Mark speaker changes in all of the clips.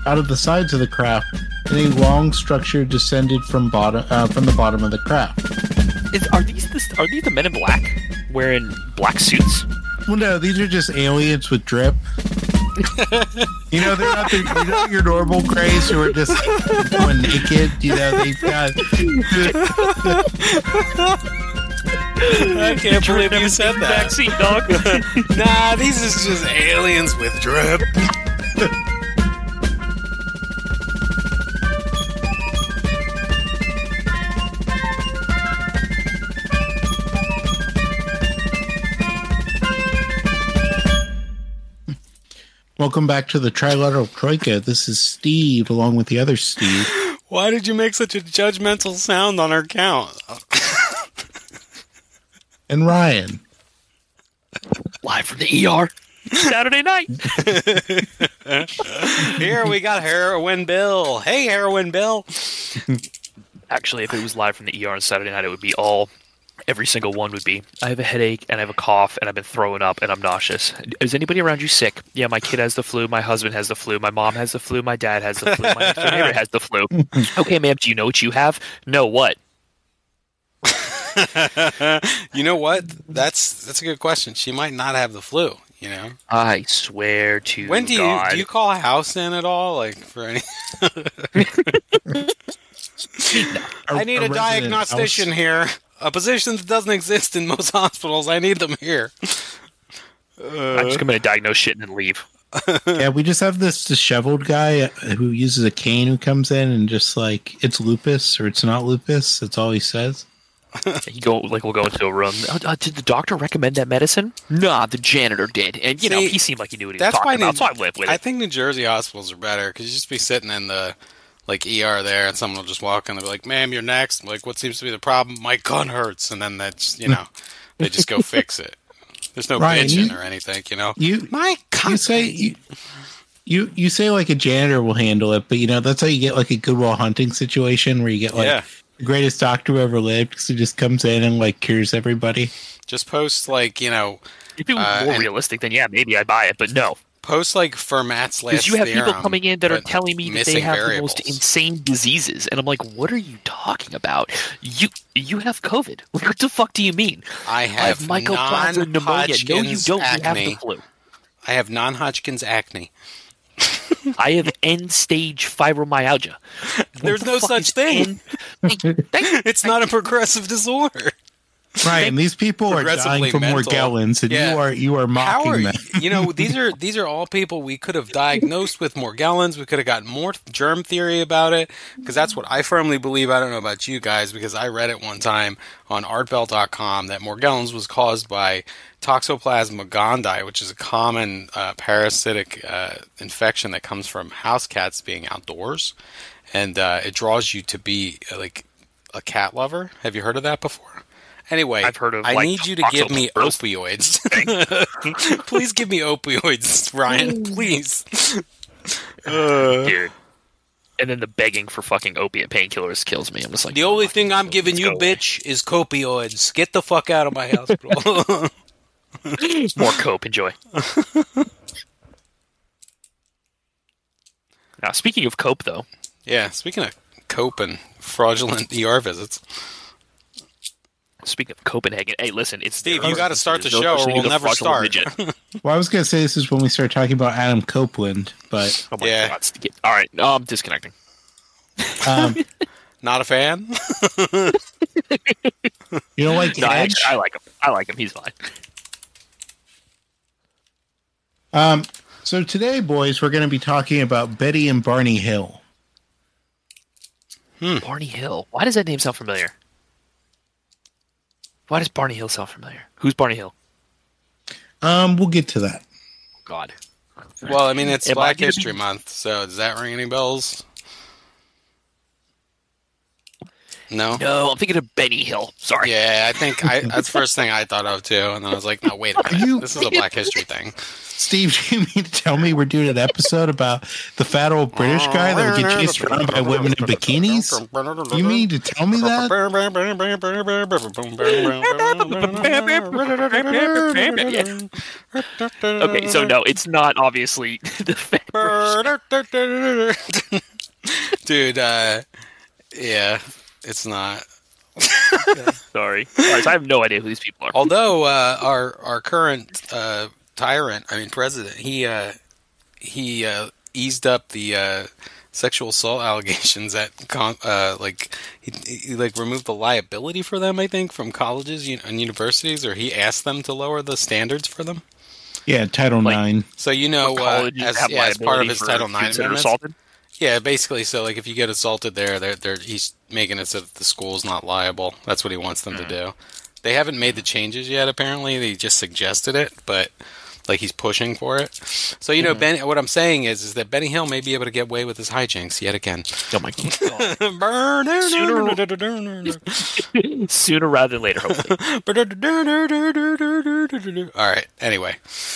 Speaker 1: out of the sides of the craft, and a long structure descended from the bottom of the craft.
Speaker 2: Are these the Men in Black wearing black suits?
Speaker 1: Well, no, these are just aliens with drip. They're not your normal Greys who are just going naked. They've got.
Speaker 3: I can't believe you said that.
Speaker 2: Backseat dog.
Speaker 3: Nah, these is just aliens with drip.
Speaker 1: Welcome back to the Trilateral Troika. This is Steve, along with the other Steve.
Speaker 3: Why did you make such a judgmental sound on our count?
Speaker 1: And Ryan.
Speaker 2: Live from the ER. Saturday night.
Speaker 3: Here we got Heroin Bill. Hey, Heroin Bill.
Speaker 2: Actually, if it was live from the ER on Saturday night, it would be every single one would be, I have a headache, and I have a cough, and I've been throwing up, and I'm nauseous. Is anybody around you sick? Yeah, my kid has the flu, my husband has the flu, my mom has the flu, my dad has the flu, my next door neighbor has the flu. Okay, ma'am, do you know what you have? No, what?
Speaker 3: You know what? That's a good question. She might not have the flu,
Speaker 2: I swear to
Speaker 3: When do
Speaker 2: God.
Speaker 3: you call a house in at all? Like, for any... I need a diagnostician here. A position that doesn't exist in most hospitals. I need them here.
Speaker 2: I'm just going to diagnose shit and then leave.
Speaker 1: Yeah, we just have this disheveled guy who uses a cane who comes in and just like, it's lupus or it's not lupus. That's all he says.
Speaker 2: We'll go into a room. Did the doctor recommend that medicine? Nah, the janitor did. And, he seemed like he knew what he was talking about, so I lived with it.
Speaker 3: I think New Jersey hospitals are better because you just be sitting in the ER there, and someone will just walk in and be like, "Ma'am, you're next." I'm like, what seems to be the problem? My gun hurts, and then that's they just go fix it. There's no
Speaker 1: Ryan,
Speaker 3: bitching or anything, My gun.
Speaker 1: You say like a janitor will handle it, but that's how you get like a Goodwill Hunting situation where you get like the greatest doctor who ever lived because he just comes in and like cures everybody.
Speaker 3: Just post
Speaker 2: If it was more realistic, then yeah, maybe I'd buy it, but no.
Speaker 3: Post like Fermat's last
Speaker 2: Because you have
Speaker 3: theorem,
Speaker 2: people coming in that are telling me that they have
Speaker 3: variables.
Speaker 2: the most insane diseases, and I'm like, what are you talking about? You have COVID. What the fuck do you mean?
Speaker 3: I have
Speaker 2: mycoplasma pneumonia. No, you don't.
Speaker 3: Acne.
Speaker 2: You have the flu.
Speaker 3: I have non-Hodgkin's acne.
Speaker 2: I have end-stage fibromyalgia.
Speaker 3: There's no such thing. It's not a progressive disorder.
Speaker 1: Right, and these people are dying from Morgellons, and you are mocking them.
Speaker 3: These are all people we could have diagnosed with Morgellons. We could have gotten more germ theory about it, because that's what I firmly believe. I don't know about you guys, because I read it one time on artbelt.com that Morgellons was caused by Toxoplasma gondii, which is a common parasitic infection that comes from house cats being outdoors, and it draws you to be like a cat lover. Have you heard of that before? Anyway,
Speaker 2: I've heard of,
Speaker 3: I need you to give me opioids. Please give me opioids, Ryan. Please.
Speaker 2: Dude. And then the begging for fucking opiate painkillers kills me. I'm just like,
Speaker 3: the only thing I'm giving you, bitch, is copioids. Get the fuck out of my hospital.
Speaker 2: More cope, enjoy. Now, speaking of cope, though.
Speaker 3: Yeah, speaking of cope and fraudulent ER visits.
Speaker 2: Speaking of Copenhagen, hey, listen, it's
Speaker 3: Steve. You got to start the show, or we'll never start.
Speaker 1: Well, I was going to say this is when we start talking about Adam Copeland, but
Speaker 2: oh my God, all right, I'm disconnecting.
Speaker 3: Not a fan.
Speaker 1: You don't like Edge?
Speaker 2: I like him. I like him. He's fine.
Speaker 1: So today, boys, we're going to be talking about Betty and Barney Hill.
Speaker 2: Barney Hill. Why does that name sound familiar? Why does Barney Hill sound familiar? Who's Barney Hill?
Speaker 1: We'll get to that.
Speaker 2: God.
Speaker 3: Well, I mean, it's Black History Month, so does that ring any bells? No?
Speaker 2: No, I'm thinking of Benny Hill. Sorry.
Speaker 3: Yeah, I think that's the first thing I thought of, too. And then I was like, no, wait a minute. This is a Black History thing.
Speaker 1: Steve, do you mean to tell me we're doing an episode about the fat old British guy that would get chased around by women in bikinis? You mean to tell me that?
Speaker 2: Okay, so no, it's not obviously the fat
Speaker 3: Dude, yeah, it's not.
Speaker 2: Sorry. Alright, so I have no idea who these people are.
Speaker 3: Although our current president, he eased up the sexual assault allegations at he removed the liability for them, I think, from colleges and universities, or he asked them to lower the standards for them.
Speaker 1: Yeah, Title IX.
Speaker 3: So as part of his Title IX amendments.
Speaker 2: Assaulted?
Speaker 3: Yeah, basically. So if you get assaulted he's making it so that the school's not liable. That's what he wants them to do. They haven't made the changes yet. Apparently, they just suggested it, but he's pushing for it. So Ben. What I'm saying is that Benny Hill may be able to get away with his hijinks yet again.
Speaker 2: Oh my god! Sooner rather than later, hopefully.
Speaker 3: All right. Anyway.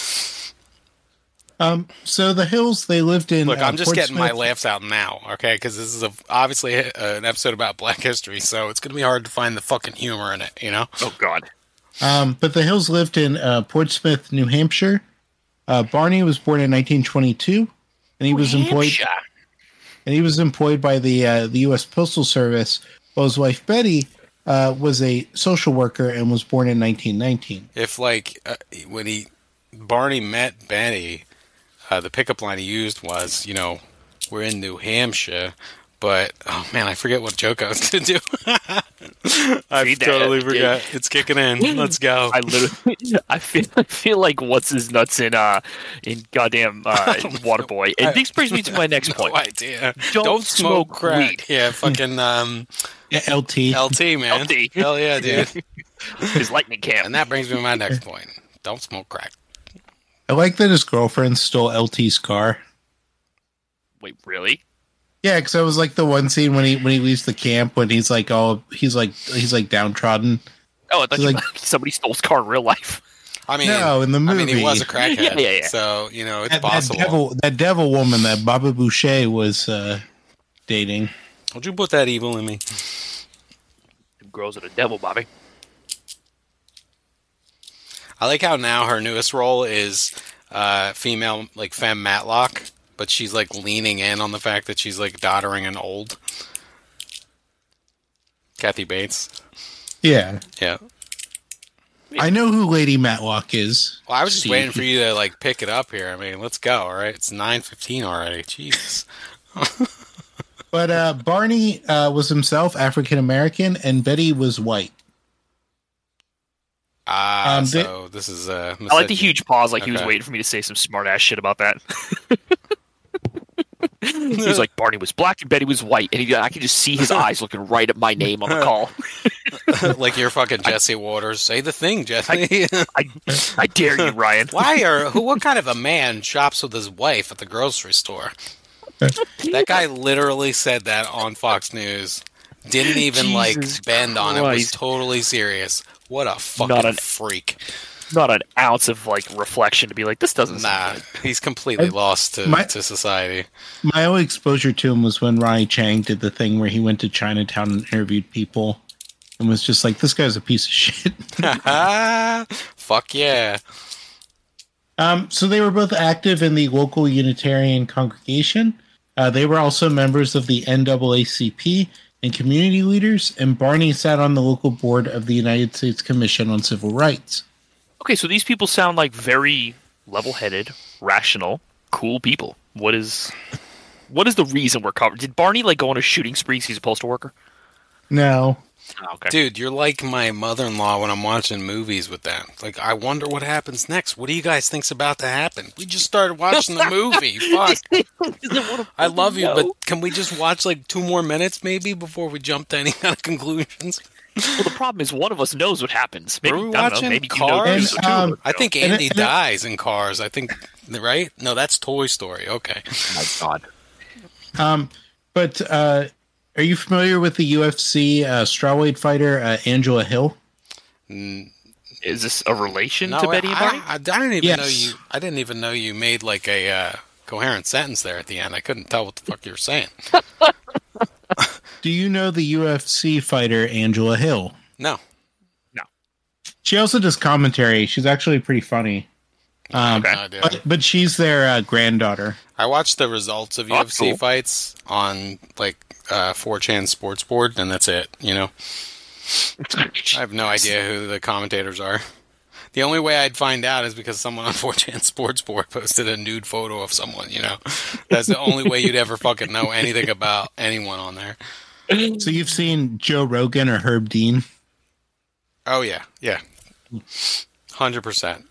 Speaker 1: So the Hills, they lived in.
Speaker 3: Look, I'm just
Speaker 1: Portsmouth.
Speaker 3: getting my laughs out now, okay? Because this is obviously an episode about Black history, so it's going to be hard to find the fucking humor in it, you know?
Speaker 2: Oh, God.
Speaker 1: But the Hills lived in Portsmouth, New Hampshire. Barney was born in 1922, and he was employed by the U.S. Postal Service, while his wife Betty was a social worker and was born in 1919.
Speaker 3: If when Barney met Betty, the pickup line he used was, we're in New Hampshire, but, oh man, I forget what joke I was going to do. I totally forgot. It's kicking in. Let's go.
Speaker 2: I feel like what's his nuts in goddamn Waterboy. And this brings me to my next point.
Speaker 3: No idea.
Speaker 2: Don't smoke crack. Weed.
Speaker 3: Yeah, fucking
Speaker 1: LT.
Speaker 3: LT, man.
Speaker 2: LT.
Speaker 3: Hell yeah, dude.
Speaker 2: His lightning camp.
Speaker 3: And that brings me to my next point. Don't smoke crack.
Speaker 1: I like that his girlfriend stole LT's car.
Speaker 2: Wait, really?
Speaker 1: Yeah, because that was like the one scene when he leaves the camp when he's like downtrodden.
Speaker 2: Oh, I thought somebody stole his car in real life.
Speaker 3: I mean,
Speaker 1: no, in the movie,
Speaker 3: he was a crackhead.
Speaker 2: Yeah.
Speaker 3: So it's possible.
Speaker 1: That devil woman that Baba Boucher was dating.
Speaker 3: Don't you put that evil in me?
Speaker 2: Them girls are the devil, Bobby.
Speaker 3: I like how now her newest role is female, femme Matlock, but she's leaning in on the fact that she's doddering and old. Kathy Bates.
Speaker 1: Yeah.
Speaker 3: Yeah.
Speaker 1: I know who Lady Matlock is.
Speaker 3: Well, I was just waiting for you to pick it up here. I mean, let's go. All right, it's 9:15 already. Jesus.
Speaker 1: But Barney was himself African American, and Betty was white.
Speaker 3: So this is
Speaker 2: I like the huge pause, he was waiting for me to say some smart ass shit about that. He was like, Barney was black and Betty was white, and I could just see his eyes looking right at my name on the call.
Speaker 3: Like you're fucking Jesse Waters. Say the thing, Jesse.
Speaker 2: I dare you, Ryan.
Speaker 3: What kind of a man shops with his wife at the grocery store? That guy literally said that on Fox News. Didn't even
Speaker 2: Jesus
Speaker 3: bend on
Speaker 2: Christ.
Speaker 3: it. Was totally serious. What a fucking freak.
Speaker 2: Not an ounce of reflection to be like, this doesn't
Speaker 3: sound good. He's completely lost to society.
Speaker 1: My only exposure to him was when Ronnie Chang did the thing where he went to Chinatown and interviewed people and was just like, this guy's a piece of shit.
Speaker 3: Fuck yeah.
Speaker 1: So they were both active in the local Unitarian congregation. They were also members of the NAACP and community leaders, and Barney sat on the local board of the United States Commission on Civil Rights.
Speaker 2: Okay, so these people sound like very level-headed, rational, cool people. What is the reason we're covering? Did Barney go on a shooting spree because he's a postal worker?
Speaker 1: No.
Speaker 2: Oh, okay.
Speaker 3: Dude, you're like my mother-in-law when I'm watching movies with them. I wonder what happens next. What do you guys think's about to happen? We just started watching the movie. Fuck. I love you, but can we just watch 2 more minutes maybe before we jump to any kind of conclusions?
Speaker 2: Well, the problem is one of us knows what happens. Maybe,
Speaker 3: Are we watching
Speaker 2: maybe
Speaker 3: Cars? I think Andy
Speaker 1: and
Speaker 3: dies in Cars. I think, right? No, that's Toy Story. Okay.
Speaker 2: Oh, my God.
Speaker 1: But Are you familiar with the UFC strawweight fighter Angela Hill?
Speaker 2: Is this a relation
Speaker 3: No,
Speaker 2: to Betty and Barney?
Speaker 3: I didn't even
Speaker 1: Yes.
Speaker 3: know you. I didn't even know you made like a coherent sentence there at the end. I couldn't tell what the fuck you were saying.
Speaker 1: Do you know the UFC fighter Angela Hill?
Speaker 3: No.
Speaker 1: She also does commentary. She's actually pretty funny.
Speaker 3: No
Speaker 2: Okay.
Speaker 3: idea.
Speaker 1: But she's their granddaughter.
Speaker 3: I watched the results of
Speaker 2: Oh, that's
Speaker 3: UFC
Speaker 2: cool.
Speaker 3: fights on like 4chan Sports Board, and that's it. You know, I have no idea who the commentators are. The only way I'd find out is because someone on 4chan Sports Board posted a nude photo of someone. You know, that's the only way you'd ever fucking know anything about anyone on there.
Speaker 1: So you've seen Joe Rogan or Herb Dean?
Speaker 3: Oh yeah, 100%.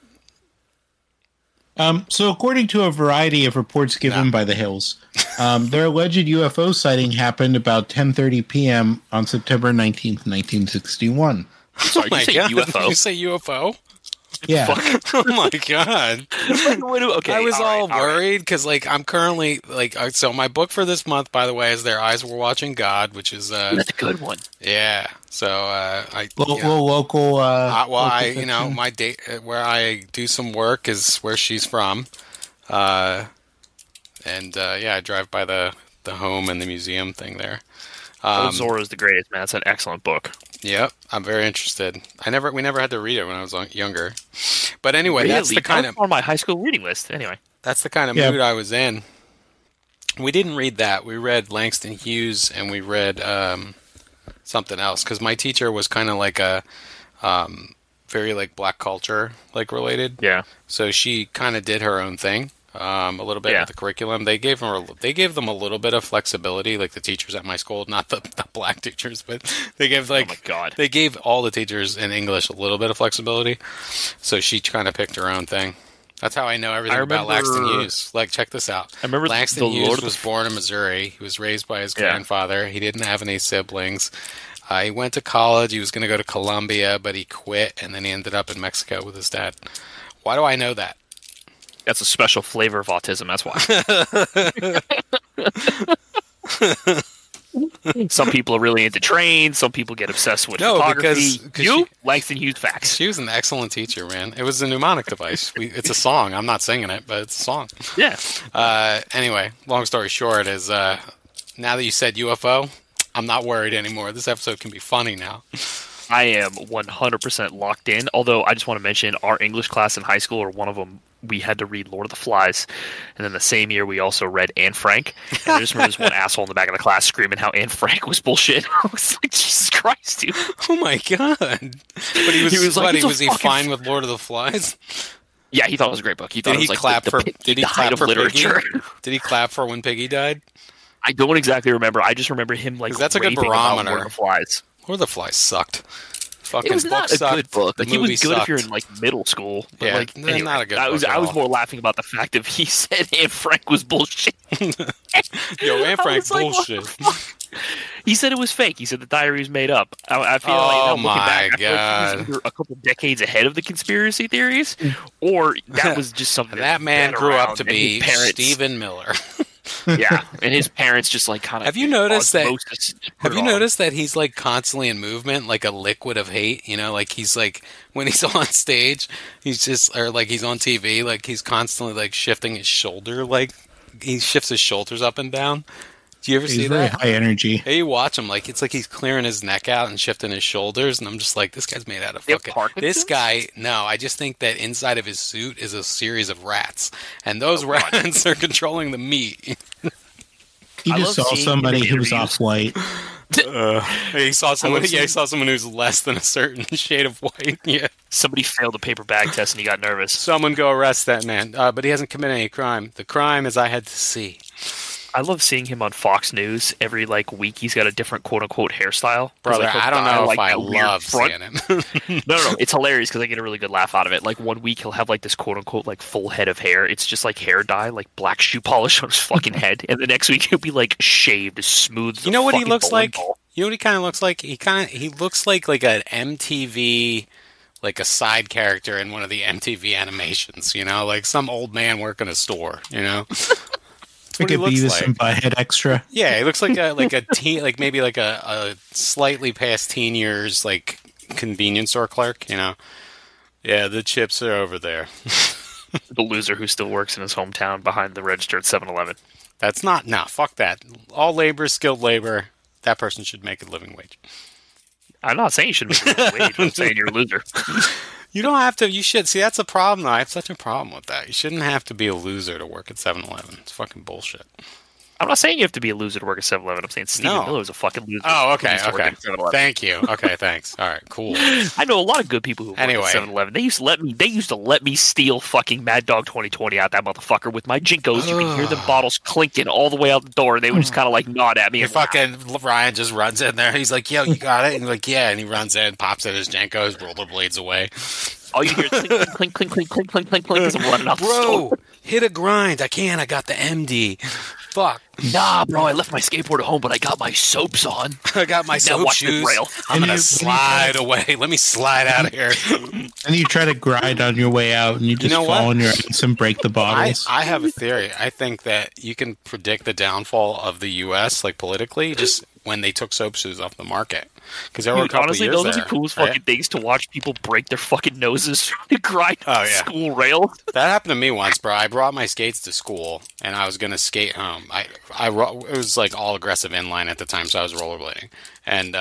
Speaker 1: So according to a variety of reports given by the Hills, their alleged UFO sighting happened about 10:30 p.m. on September 19th, 1961.
Speaker 2: Sorry, did you say
Speaker 3: Did
Speaker 2: UFO?
Speaker 3: you say UFO?
Speaker 1: Yeah.
Speaker 3: Oh my god.
Speaker 2: Okay,
Speaker 3: I was all
Speaker 2: right.
Speaker 3: worried because, like, I'm currently like, so my book for this month, by the way, is "Their Eyes Were Watching God," which is
Speaker 2: That's a good one.
Speaker 3: yeah. So I
Speaker 1: Local.
Speaker 3: you know, my date where I do some work is where she's from, and I drive by the home and the museum thing there.
Speaker 2: Old Zorro is the greatest, man. It's an excellent book.
Speaker 3: Yep, I'm very interested. We never had to read it when I was younger, but anyway,
Speaker 2: Really?
Speaker 3: that's the kind of
Speaker 2: on my high school reading list. Anyway,
Speaker 3: mood I was in. We didn't read that. We read Langston Hughes, and we read something else because my teacher was kind of like a very like black culture like related.
Speaker 2: yeah.
Speaker 3: So she kind of did her own thing a little bit
Speaker 2: Yeah.
Speaker 3: with the curriculum. They gave them a little bit of flexibility, like the teachers at my school, not the black teachers, but they gave
Speaker 2: Oh my God.
Speaker 3: they gave all the teachers in English a little bit of flexibility. So she kind of picked her own thing. That's how I know everything about Langston Hughes. Like, check this out.
Speaker 2: I remember
Speaker 3: Langston
Speaker 2: the
Speaker 3: Hughes
Speaker 2: Lord of
Speaker 3: was
Speaker 2: the
Speaker 3: born in Missouri. He was raised by his
Speaker 2: Yeah.
Speaker 3: grandfather. He didn't have any siblings. He went to college. He was going to go to Columbia, but he quit, and then he ended up in Mexico with his dad. Why do I know that?
Speaker 2: That's a special flavor of autism. That's why. Some people are really into trains. Some people get obsessed with
Speaker 3: No,
Speaker 2: photography.
Speaker 3: because
Speaker 2: You, Langston Hughes facts.
Speaker 3: She was an excellent teacher, man. It was a mnemonic device. It's a song. I'm not singing it, but it's a song.
Speaker 2: Yeah.
Speaker 3: Anyway, long story short is now that you said UFO, I'm not worried anymore. This episode can be funny now.
Speaker 2: I am 100% locked in. Although I just want to mention our English class in high school, or one of them, we had to read Lord of the Flies, and then the same year we also read Anne Frank. And I just remember this one asshole in the back of the class screaming how Anne Frank was bullshit. I was like, Jesus Christ, dude!
Speaker 3: Oh my god! But he was
Speaker 2: like,
Speaker 3: what?
Speaker 2: "It's a
Speaker 3: Was he
Speaker 2: fucking
Speaker 3: fine with Lord of the Flies?
Speaker 2: Yeah, he thought it was a great book. He thought
Speaker 3: Did
Speaker 2: it
Speaker 3: he
Speaker 2: was like
Speaker 3: clap for? Did he
Speaker 2: the height
Speaker 3: clap
Speaker 2: of
Speaker 3: for
Speaker 2: literature.
Speaker 3: Piggy? Did he clap for when Piggy died?
Speaker 2: I don't exactly remember. I just remember him like
Speaker 3: 'Cause that's a good
Speaker 2: raving about
Speaker 3: barometer.
Speaker 2: Lord of the Flies.
Speaker 3: Lord of the Flies sucked. Fucking
Speaker 2: It was
Speaker 3: book
Speaker 2: not a
Speaker 3: sucked.
Speaker 2: good book.
Speaker 3: The
Speaker 2: Like, he was
Speaker 3: movie
Speaker 2: good if you're
Speaker 3: sucked.
Speaker 2: in like middle school. But
Speaker 3: Yeah,
Speaker 2: like, anyway,
Speaker 3: not a good
Speaker 2: I was
Speaker 3: book at
Speaker 2: I was
Speaker 3: all.
Speaker 2: more laughing about the fact that he said Anne Frank was bullshit.
Speaker 3: Yo, Anne
Speaker 2: I
Speaker 3: Frank
Speaker 2: was like, what the
Speaker 3: bullshit.
Speaker 2: fuck? He said it was fake. He said the diary was made up. I feel like
Speaker 3: Oh
Speaker 2: I'm looking back,
Speaker 3: my
Speaker 2: I feel like he was either a couple decades ahead of the conspiracy theories, or that was just something
Speaker 3: That man
Speaker 2: been
Speaker 3: grew up
Speaker 2: around,
Speaker 3: to
Speaker 2: and his
Speaker 3: be
Speaker 2: parents,
Speaker 3: Stephen Miller.
Speaker 2: Yeah, and his parents just like kind of.
Speaker 3: Have you noticed that? Have you noticed that he's like constantly in movement, like a liquid of hate? You know, like he's like when he's on stage, he's just or like he's on TV, like he's constantly like shifting his shoulder, like he shifts his shoulders up and down. Do you ever
Speaker 1: He's
Speaker 3: see
Speaker 1: very
Speaker 3: that?
Speaker 1: high energy.
Speaker 3: Hey, you watch him, like it's like he's clearing his neck out and shifting his shoulders, and I'm just like, this guy's made out of
Speaker 2: They have
Speaker 3: fucking.
Speaker 2: Parkinson's?
Speaker 3: This guy, no, I just think that inside of his suit is a series of rats, and those rats are controlling the meat.
Speaker 1: He
Speaker 2: I
Speaker 1: just
Speaker 2: love
Speaker 1: saw
Speaker 2: seeing
Speaker 1: somebody
Speaker 2: him in
Speaker 1: who was
Speaker 2: interviews.
Speaker 1: off white.
Speaker 3: He saw someone.
Speaker 2: love
Speaker 3: Yeah, he
Speaker 2: seeing-
Speaker 3: saw someone who's less than a certain shade of white. Yeah,
Speaker 2: Somebody failed a paper bag test and he got nervous.
Speaker 3: someone go arrest that man. But he hasn't committed any crime. The crime is I had to see.
Speaker 2: I love seeing him on Fox News every like week. He's got a different quote unquote hairstyle. 'Cause,
Speaker 3: Brother,
Speaker 2: like, he'll
Speaker 3: I don't
Speaker 2: dye,
Speaker 3: know
Speaker 2: like,
Speaker 3: if I
Speaker 2: a weird
Speaker 3: love
Speaker 2: front-
Speaker 3: seeing him.
Speaker 2: No, it's hilarious because I get a really good laugh out of it. Like 1 week he'll have like this quote unquote like full head of hair. It's just like hair dye, like black shoe polish on his fucking head, and the next week he'll be like shaved, as smooth. As
Speaker 3: You
Speaker 2: a
Speaker 3: know what he
Speaker 2: fucking
Speaker 3: looks
Speaker 2: bowling
Speaker 3: like?
Speaker 2: ball.
Speaker 3: You know what he kind of looks like? He looks like an MTV, like a side character in one of the MTV animations. You know, like some old man working a store. You know, That's what
Speaker 1: Like
Speaker 3: he
Speaker 1: a
Speaker 3: looks
Speaker 1: Beavis
Speaker 3: like.
Speaker 1: and Butthead extra.
Speaker 3: Yeah, he looks like a teen, like maybe like a slightly past teen years, like convenience store clerk. You know. Yeah, the chips are over there.
Speaker 2: The loser who still works in his hometown behind the register at 7-Eleven.
Speaker 3: That's not. Nah, fuck that. All labor, is skilled labor. That person should make a living wage.
Speaker 2: I'm not saying you should make a living wage. I'm saying you're a loser.
Speaker 3: You don't have to. You should. See, that's a problem, though. I have such a problem with that. You shouldn't have to be a loser to work at 7-Eleven. It's fucking bullshit.
Speaker 2: I'm not saying you have to be a loser to work at 7-Eleven. I'm saying Steven Miller is a fucking loser.
Speaker 3: Oh, okay,
Speaker 2: who used to work
Speaker 3: okay.
Speaker 2: at 7-Eleven.
Speaker 3: Thank you. Okay, thanks. All right, cool.
Speaker 2: I know a lot of good people who work
Speaker 3: Anyway.
Speaker 2: at 7-Eleven. They used to let me steal fucking Mad Dog 2020 out that motherfucker with my Jinkos. You can hear the bottles clinking all the way out the door. They would just kind of like nod at me.
Speaker 3: Your
Speaker 2: And laugh.
Speaker 3: fucking Ryan just runs in there. He's like, "Yo, you got it?" And you're like, "Yeah." And he runs in, pops at his Jenkos, rollerblades away.
Speaker 2: All you hear is clink, clink, clink, clink, clink, clink, clink, clink as I'm running out the store.
Speaker 3: Bro, hit a grind. I can't. I got the MD. Fuck.
Speaker 2: Nah, bro, I left my skateboard at home, but I got my soaps on.
Speaker 3: I got my
Speaker 2: Now
Speaker 3: soap
Speaker 2: watch this
Speaker 3: shoes.
Speaker 2: rail.
Speaker 3: I'm
Speaker 1: And
Speaker 3: gonna
Speaker 1: you-
Speaker 3: slide away. Let me slide out of here.
Speaker 1: And you try to grind on your way out, and you just
Speaker 3: know
Speaker 1: fall
Speaker 3: what?
Speaker 1: on your ass and break the bottles.
Speaker 3: I have a theory. I think that you can predict the downfall of the U.S. like politically just when they took soap shoes off the market because there were a
Speaker 2: Dude,
Speaker 3: couple
Speaker 2: honestly,
Speaker 3: years
Speaker 2: those are
Speaker 3: there.
Speaker 2: the coolest
Speaker 3: right?
Speaker 2: fucking things to watch people break their fucking noses trying to grind
Speaker 3: Oh,
Speaker 2: on
Speaker 3: yeah.
Speaker 2: school rails.
Speaker 3: That happened to me once, bro. I brought my skates to school, and I was gonna skate home. It was like all aggressive inline at the time, so I was rollerblading, and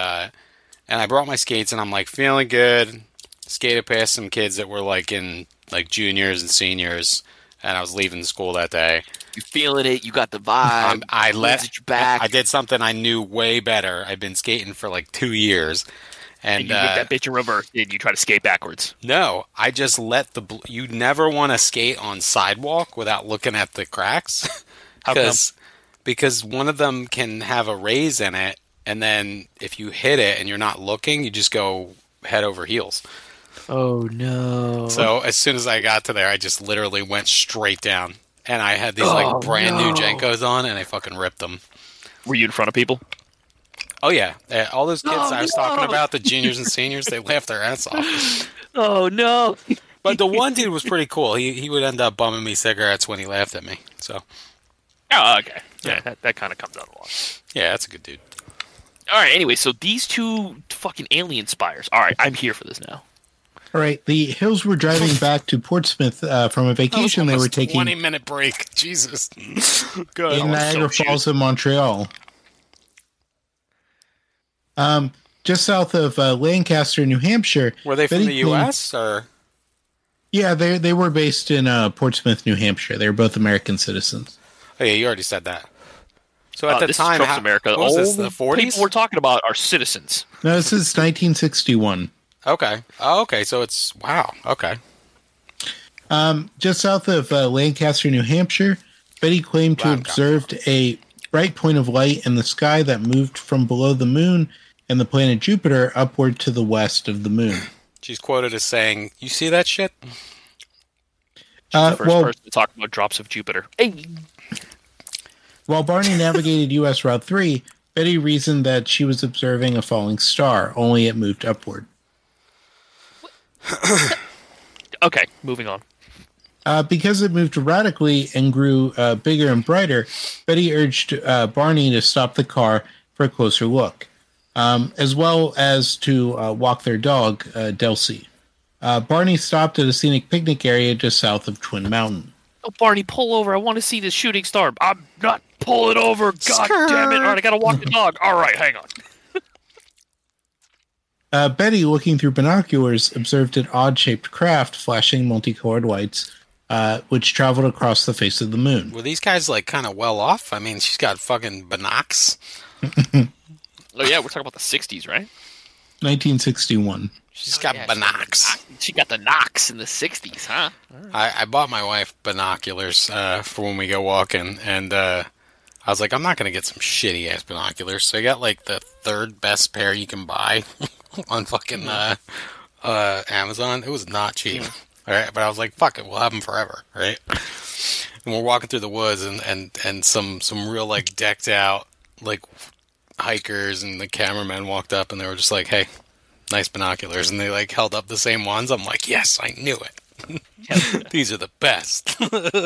Speaker 3: I brought my skates, and I'm like feeling good. Skated past some kids that were like in like juniors and seniors, and I was leaving school that day.
Speaker 2: You're feeling it. You got the vibe.
Speaker 3: I
Speaker 2: Winds at your back.
Speaker 3: I did something I knew way better. I've been skating for like 2 years,
Speaker 2: and
Speaker 3: and
Speaker 2: you get that bitch in reverse, and you try to skate backwards.
Speaker 3: no, I just let you never want to skate on sidewalk without looking at the cracks.
Speaker 2: How come?
Speaker 3: Because one of them can have a raise in it, and then if you hit it and you're not looking, you just go head over heels.
Speaker 2: Oh no!
Speaker 3: So as soon as I got to there, I just literally went straight down, and I had these like brand new Jenkos on, and I fucking ripped them.
Speaker 2: Were you in front of people?
Speaker 3: Oh yeah, all those kids I was talking
Speaker 2: no.
Speaker 3: about, the juniors and seniors, they laughed their ass off.
Speaker 2: Oh no!
Speaker 3: But the one dude was pretty cool. He would end up bumming me cigarettes when he laughed at me. So
Speaker 2: Oh, okay. Yeah, that kind of comes out a lot.
Speaker 3: yeah, that's a good dude.
Speaker 2: All right. Anyway, so these two fucking alien spires. All right, I'm here for this now.
Speaker 1: All right, the Hills were driving back to Portsmouth from a vacation they were
Speaker 3: Almost
Speaker 1: taking
Speaker 3: 20-minute break. Jesus. Good.
Speaker 1: in Niagara Falls in Montreal. Just south of Lancaster, New Hampshire.
Speaker 3: Were they from
Speaker 1: Betty
Speaker 3: the U.S. or?
Speaker 1: Yeah, they were based in Portsmouth, New Hampshire. They were both American citizens.
Speaker 3: Oh yeah, you already said that. So at the
Speaker 2: this
Speaker 3: time,
Speaker 2: is Trump's America.
Speaker 3: what was
Speaker 2: All
Speaker 3: this, the
Speaker 2: the
Speaker 3: 40s?
Speaker 2: people we're talking about are citizens.
Speaker 1: No, this is 1961.
Speaker 3: Okay. Oh, okay. So it's wow. Okay.
Speaker 1: Just south of Lancaster, New Hampshire, Betty claimed to have observed a bright point of light in the sky that moved from below the moon and the planet Jupiter upward to the west of the moon.
Speaker 3: She's quoted as saying, "You see that shit?"
Speaker 2: The first person to talk about drops of Jupiter. Hey,
Speaker 1: While Barney navigated U.S. Route 3, Betty reasoned that she was observing a falling star, only it moved upward.
Speaker 2: okay, moving on.
Speaker 1: Because it moved erratically and grew bigger and brighter, Betty urged Barney to stop the car for a closer look, as well as to walk their dog, Delcy. Barney stopped at a scenic picnic area just south of Twin Mountain.
Speaker 2: Oh, Barney, pull over. I want to see this shooting star. I'm not pulling over. God damn it. All right, I got to walk the dog. All right, hang on.
Speaker 1: Betty, looking through binoculars, observed an odd-shaped craft flashing multicolored lights, which traveled across the face of the moon.
Speaker 3: Were these guys like kind of well off? I mean, she's got fucking binocs.
Speaker 2: Oh, yeah, we're talking about the 60s, right?
Speaker 1: 1961.
Speaker 3: She's got
Speaker 2: Yeah,
Speaker 3: binocs.
Speaker 2: She got the knocks in the 60s, huh?
Speaker 3: I bought my wife binoculars for when we go walking, and I was like, I'm not going to get some shitty ass binoculars. So I got like the third best pair you can buy on fucking Amazon. It was not cheap. All right, but I was like, fuck it, we'll have them forever, right? And we're walking through the woods, and some real like decked out like hikers and the cameramen walked up, and they were just like, hey, nice binoculars, and they like held up the same ones. I'm like, yes, I knew it. These are the best.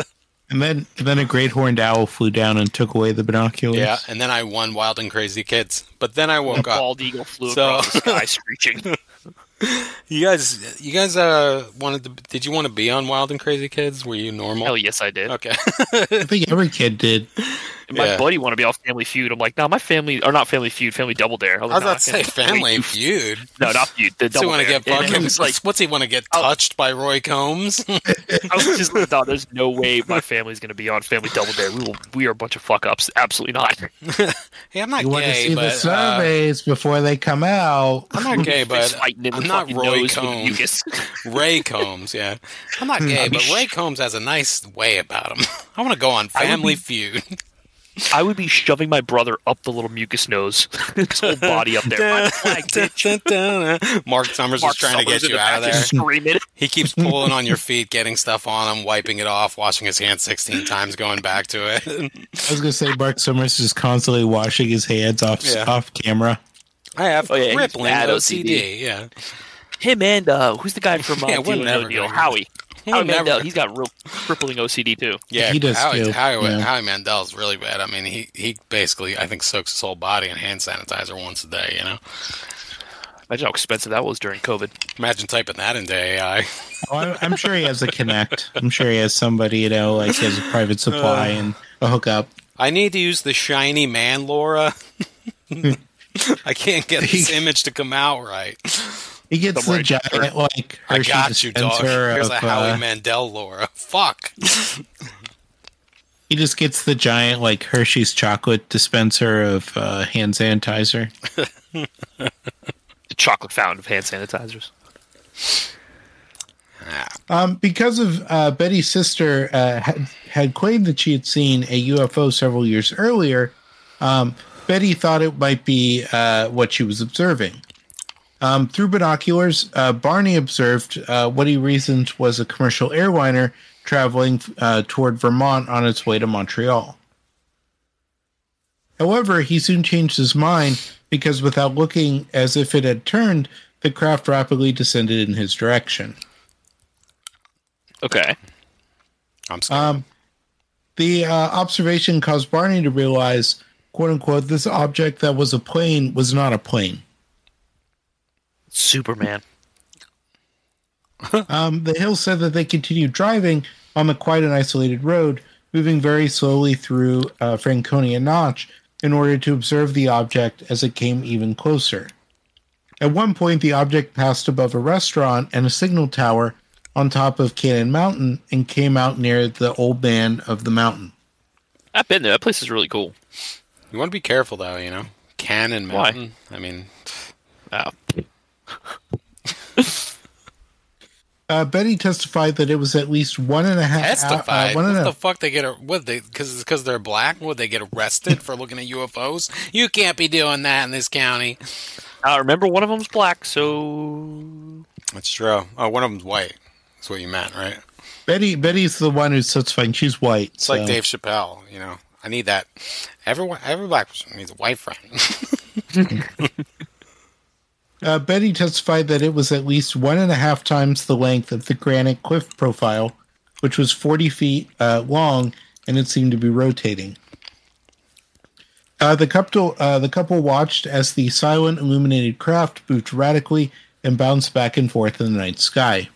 Speaker 1: And then a great horned owl flew down and took away the binoculars.
Speaker 3: Yeah, and then I won Wild and Crazy Kids. But then I woke
Speaker 2: A
Speaker 3: up.
Speaker 2: bald eagle flew across the sky screeching.
Speaker 3: You guys wanted to? Did you want to be on Wild and Crazy Kids? Were you normal?
Speaker 2: Hell yes, I did.
Speaker 3: Okay.
Speaker 1: I think every kid did.
Speaker 2: And my
Speaker 3: Yeah.
Speaker 2: buddy wanted to be on Family Feud. I'm like, no, my family, or not Family Feud, Family Double Dare.
Speaker 3: I was about to say Family Feud.
Speaker 2: No, not Feud. The
Speaker 3: Does he
Speaker 2: Double
Speaker 3: want to
Speaker 2: Dare.
Speaker 3: get
Speaker 2: And
Speaker 3: fucking?
Speaker 2: it was like,
Speaker 3: What's he want to get touched by Roy Combs?
Speaker 2: I was just like, no, there's no way my family's going to be on Family Double Dare. We are a bunch of fuck ups. Absolutely not.
Speaker 3: Hey, I'm not
Speaker 1: You want to
Speaker 3: gay,
Speaker 1: see
Speaker 3: but
Speaker 1: the surveys before they come out.
Speaker 3: I'm not gay,
Speaker 2: Face
Speaker 3: but
Speaker 2: fighting in
Speaker 3: I'm
Speaker 2: the
Speaker 3: not
Speaker 2: fucking
Speaker 3: Roy
Speaker 2: nose with
Speaker 3: Combs.
Speaker 2: mucus.
Speaker 3: Ray Combs, yeah. I'm not gay, but Ray Combs has a nice way about him. I want to go on Family Feud.
Speaker 2: I would be shoving my brother up the little mucus nose, his whole body up there. By the flag, bitch.
Speaker 3: Mark Summers is trying to get
Speaker 2: Summers in
Speaker 3: you
Speaker 2: the
Speaker 3: out of
Speaker 2: back
Speaker 3: there.
Speaker 2: just screaming.
Speaker 3: He keeps pulling on your feet, getting stuff on him, wiping it off, washing his hands 16 times, going back to it.
Speaker 1: I was gonna say Mark Summers is constantly washing his hands off camera.
Speaker 3: I have
Speaker 2: Oh, yeah, he's
Speaker 3: crippling
Speaker 2: bad
Speaker 3: OCD. Yeah.
Speaker 2: Him and who's the guy from
Speaker 3: Yeah, we're
Speaker 2: Deal or
Speaker 3: never
Speaker 2: No Deal?
Speaker 3: gonna-
Speaker 2: Howie.
Speaker 3: We're
Speaker 2: Howie
Speaker 3: never-
Speaker 2: Mandel. He's got real crippling OCD too.
Speaker 3: Yeah,
Speaker 1: He does too,
Speaker 3: Howie
Speaker 1: yeah.
Speaker 3: Mandel's really bad. I mean, he basically, I think, soaks his whole body in hand sanitizer once a day, you know?
Speaker 2: Imagine how expensive that was during COVID.
Speaker 3: Imagine typing that into AI.
Speaker 1: Oh, I'm sure he has a connect. I'm sure he has somebody, like he has a private supply and a hookup.
Speaker 3: I need to use the shiny man, Laura. I can't get this image to come out right.
Speaker 1: He gets
Speaker 2: Somewhere
Speaker 1: the giant, like,
Speaker 3: I
Speaker 1: Hershey
Speaker 3: got you, dog.
Speaker 1: dispenser
Speaker 3: Here's
Speaker 1: of,
Speaker 3: a Howie Mandel, Laura. Fuck.
Speaker 1: he just gets the giant, like, Hershey's chocolate dispenser of hand sanitizer.
Speaker 2: The chocolate fountain of hand sanitizers.
Speaker 1: Because of Betty's sister had claimed that she had seen a UFO several years earlier, Betty thought it might be what she was observing. Through binoculars, Barney observed what he reasoned was a commercial airliner traveling toward Vermont on its way to Montreal. However, he soon changed his mind because without looking as if it had turned, the craft rapidly descended in his direction.
Speaker 2: Okay.
Speaker 3: I'm sorry.
Speaker 1: The observation caused Barney to realize, quote unquote, this object that was a plane was not a plane.
Speaker 2: Superman.
Speaker 1: The Hills said that they continued driving on the quiet and isolated road, moving very slowly through Franconia Notch in order to observe the object as it came even closer. At one point, the object passed above a restaurant and a signal tower on top of Cannon Mountain and came out near the old man of the mountain.
Speaker 2: I've been there. That place is really cool.
Speaker 3: You want to be careful, though, you know? Cannon
Speaker 2: Why?
Speaker 3: Mountain. I mean,
Speaker 2: Oh.
Speaker 1: Betty testified that it was at least 1.5
Speaker 3: testified. What the fuck they get? What they? Because they're black? Would they get arrested for looking at UFOs? You can't be doing that in this county.
Speaker 2: Remember, one of them's black, so
Speaker 3: That's true. Oh, one of them's white. That's what you meant, right?
Speaker 1: Betty's the one who's testifying. She's white.
Speaker 3: It's like Dave Chappelle. You know, I need that. Every black person needs a white friend.
Speaker 1: Betty testified that it was at least 1.5 times the length of the granite cliff profile, which was 40 feet long, and it seemed to be rotating. The couple watched as the silent, illuminated craft moved radically and bounced back and forth in the night sky.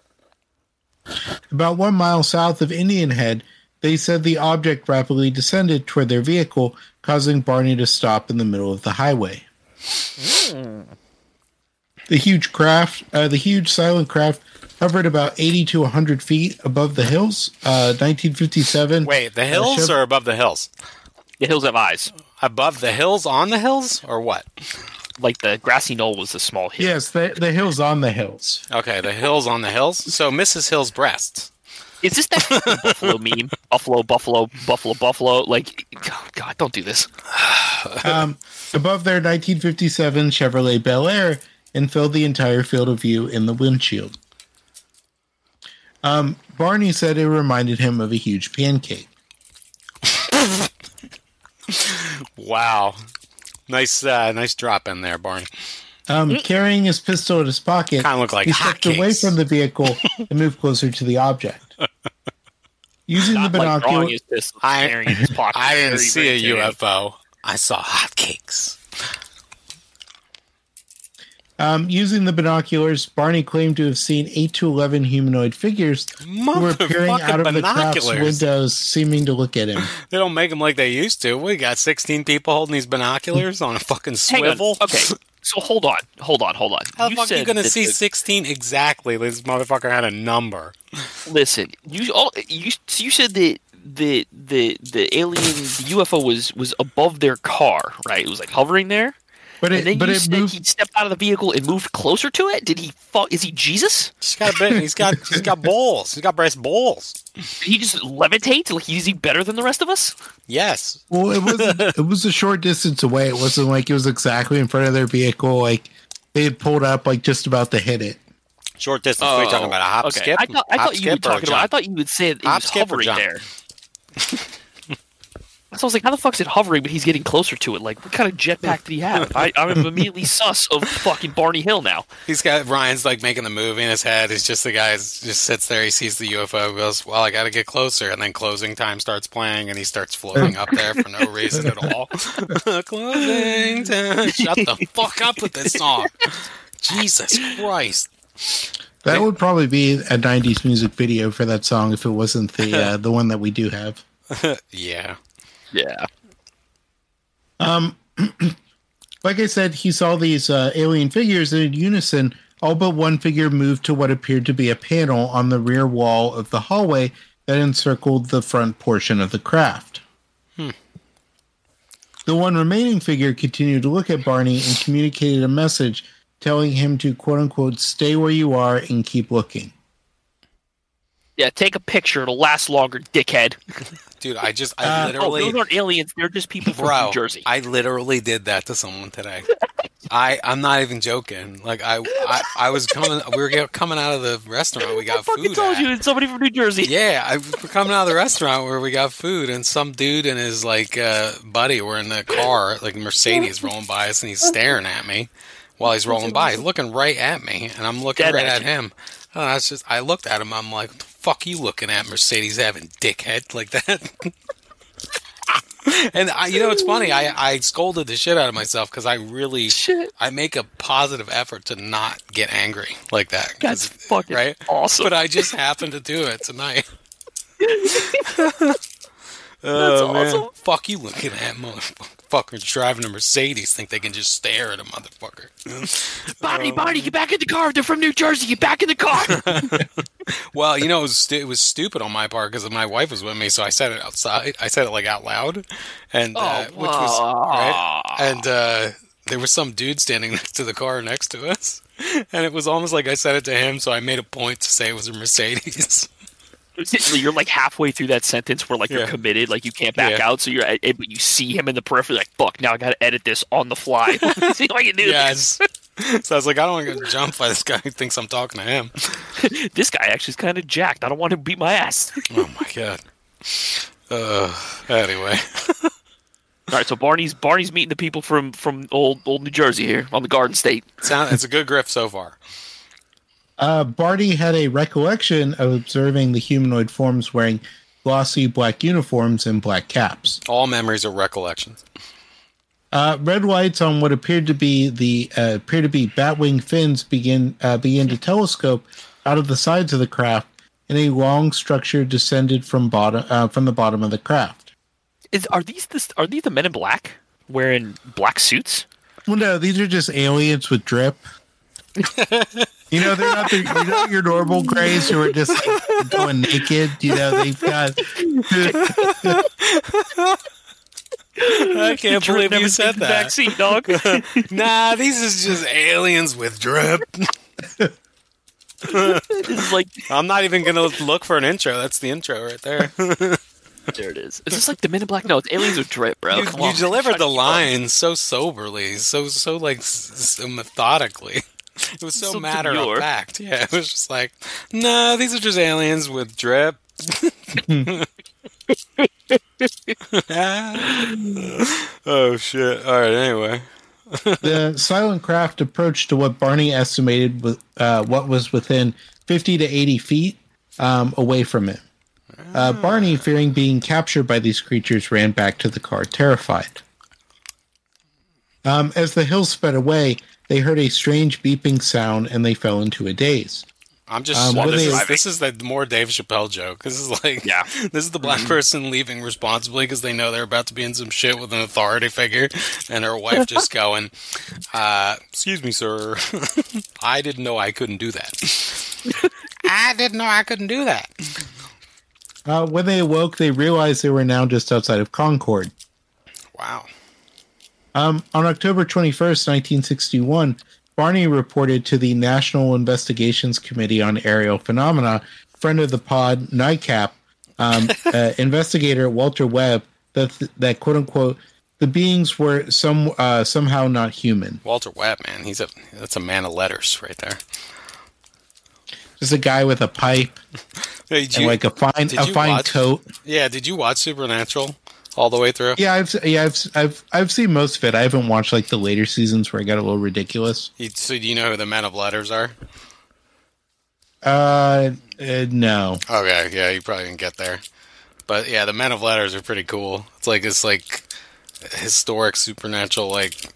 Speaker 1: About 1 mile south of Indian Head, they said the object rapidly descended toward their vehicle, causing Barney to stop in the middle of the highway. The huge silent craft hovered about 80 to 100 feet above the hills. 1957.
Speaker 3: Wait, the hills or above the hills?
Speaker 2: the hills have eyes.
Speaker 3: Above the hills, on the hills, or what?
Speaker 2: Like the grassy knoll was a small hill.
Speaker 1: Yes, the hills on the hills.
Speaker 3: Okay, the hills on the hills. So Mrs. Hill's breasts.
Speaker 2: Is this that buffalo meme? Buffalo, buffalo, buffalo, buffalo. Like, oh God, don't do this.
Speaker 1: Above their 1957 Chevrolet Bel Air and filled the entire field of view in the windshield. Barney said it reminded him of a huge pancake.
Speaker 3: Wow. Nice drop in there, Barney.
Speaker 1: Carrying his pistol in his pocket,
Speaker 3: Kinda look like
Speaker 1: he stepped away
Speaker 3: hotcakes.
Speaker 1: from the vehicle and moved closer to the object. Using the
Speaker 2: Not like drawing
Speaker 1: binocular,
Speaker 2: his pistol, staring in his pocket.
Speaker 3: I didn't
Speaker 2: Very,
Speaker 3: see
Speaker 2: very
Speaker 3: a
Speaker 2: intimidating.
Speaker 3: UFO. I saw hotcakes.
Speaker 1: using the binoculars, Barney claimed to have seen 8 to 11 humanoid figures who were peering out of the craft's windows, seeming to look at him.
Speaker 3: They don't make them like they used to. We got 16 people holding these binoculars on a fucking
Speaker 2: Hang on.
Speaker 3: swivel.
Speaker 2: Okay, so hold on.
Speaker 3: How the fuck are you
Speaker 2: said
Speaker 3: going to
Speaker 2: that
Speaker 3: see 16 exactly? This motherfucker had a number.
Speaker 2: Listen, you said that the alien, the UFO was above their car, right? It was like hovering there.
Speaker 1: But
Speaker 2: And then
Speaker 1: it
Speaker 2: you said
Speaker 1: moved.
Speaker 2: he stepped out of the vehicle and moved closer to it. Did he fall? Is he Jesus?
Speaker 3: He's got a bit. He's got balls. He's got breast balls.
Speaker 2: Did he just levitate? Like, is he better than the rest of us?
Speaker 3: Yes.
Speaker 1: Well, it was a short distance away. It wasn't like it was exactly in front of their vehicle. Like they had pulled up, like just about to hit it.
Speaker 3: Short distance. What are you talking about? A hop,
Speaker 2: okay.
Speaker 3: skip?
Speaker 2: I thought you were talking about. I thought you would say it
Speaker 3: Hop,
Speaker 2: was
Speaker 3: skip, or
Speaker 2: hovering
Speaker 3: jump?
Speaker 2: there. So I was like, how the fuck's it hovering, but he's getting closer to it? Like, what kind of jetpack did he have? I'm immediately sus of fucking Barney Hill now.
Speaker 3: He's got Ryan's like making the movie in his head. He's just the guy just sits there. He sees the UFO, goes, "Well, I got to get closer," and then closing time starts playing, and he starts floating up there for no reason at all. Closing time. Shut the fuck up with this song. Jesus Christ.
Speaker 1: That would probably be a '90s music video for that song if it wasn't the one that we do have.
Speaker 3: Yeah.
Speaker 2: Yeah.
Speaker 1: Like I said, he saw these alien figures, and in unison, all but one figure moved to what appeared to be a panel on the rear wall of the hallway that encircled the front portion of the craft. The one remaining figure continued to look at Barney and communicated a message telling him to, quote-unquote, stay where you are and keep looking.
Speaker 2: Yeah, take a picture. It'll last longer, dickhead.
Speaker 3: Dude, I literally...
Speaker 2: those aren't aliens. They're just people from
Speaker 3: Bro,
Speaker 2: New Jersey.
Speaker 3: I literally did that to someone today. I'm not even joking. Like I was coming. We were coming out of the restaurant. We got
Speaker 2: I fucking
Speaker 3: food.
Speaker 2: told you, it's somebody from New Jersey.
Speaker 3: Yeah, we're coming out of the restaurant where we got food, and some dude and his buddy were in the car, like Mercedes, rolling by us, and he's staring at me while he's rolling by. He's looking right at me, and I'm looking right at him. And I looked at him. I'm like, "What the fuck you looking at, Mercedes having dickhead like that?" And it's funny. I scolded the shit out of myself because I make a positive effort to not get angry like that.
Speaker 2: That's fucking
Speaker 3: right,
Speaker 2: awesome.
Speaker 3: But I just happened to do it tonight.
Speaker 2: That's awesome.
Speaker 3: Fuck you looking at motherfuckers driving a Mercedes think they can just stare at a motherfucker.
Speaker 2: Barney, get back in the car. They're from New Jersey. Get back in the car.
Speaker 3: Well, it was stupid on my part because my wife was with me, so I said it outside. I said it like out loud, and which was right. And there was some dude standing next to the car next to us, and it was almost like I said it to him. So I made a point to say it was a Mercedes.
Speaker 2: You're like halfway through that sentence where you're committed, like you can't back out. So but you see him in the periphery, like, fuck, now I got to edit this on the fly. See if I can do
Speaker 3: this. So I was like, I don't want to get jumped by this guy who thinks I'm talking to him.
Speaker 2: This guy actually is kind of jacked. I don't want him to beat my ass.
Speaker 3: Oh my god. Anyway.
Speaker 2: All right, so Barney's meeting the people from old New Jersey here on the Garden State.
Speaker 3: It's a good grift so far.
Speaker 1: Barney had a recollection of observing the humanoid forms wearing glossy black uniforms and black caps.
Speaker 3: All memories are recollections.
Speaker 1: Red lights on what appeared to be batwing fins began to telescope out of the sides of the craft, and a long structure descended from the bottom of the craft.
Speaker 2: Are these the Men in Black wearing black suits?
Speaker 1: Well, no, these are just aliens with drip. They're not your normal Greys who are just going naked. They've got.
Speaker 3: I can't believe you said that.
Speaker 2: Backseat, dog.
Speaker 3: Nah, these is just aliens with drip.
Speaker 2: This is like,
Speaker 3: I'm not even gonna look for an intro. That's the intro right there.
Speaker 2: there it is. Is this like the Men in Black? No, it's aliens with drip, bro.
Speaker 3: You delivered the line so soberly, so methodically. It was so matter of fact. Yeah, it was just like, no, these are just aliens with drip. Oh shit! All right. Anyway,
Speaker 1: the silent craft approached to what Barney estimated what was within 50 to 80 feet away from it.
Speaker 3: all
Speaker 1: Barney, fearing being captured by these creatures, ran back to the car terrified. As the Hills sped away, they heard a strange beeping sound and they fell into a daze.
Speaker 3: I'm just this is the more Dave Chappelle joke. This is like this is the black person leaving responsibly because they know they're about to be in some shit with an authority figure, and their wife just going, "Excuse me, sir, I didn't know I couldn't do that. I didn't know I couldn't do that."
Speaker 1: When they awoke, they realized they were now just outside of Concord.
Speaker 3: Wow.
Speaker 1: On October 21st, 1961. Barney reported to the National Investigations Committee on Aerial Phenomena, friend of the pod, NICAP, investigator Walter Webb, that quote-unquote, the beings were somehow not human.
Speaker 3: Walter Webb, man, that's a man of letters right there.
Speaker 1: Just a guy with a pipe and like a fine coat.
Speaker 3: Yeah, did you watch Supernatural all the way through?
Speaker 1: Yeah, I've seen most of it. I haven't watched like the later seasons where it got a little ridiculous.
Speaker 3: So do you know who the Men of Letters are?
Speaker 1: No.
Speaker 3: Okay, yeah, you probably didn't get there. But yeah, the Men of Letters are pretty cool. It's like this historic supernatural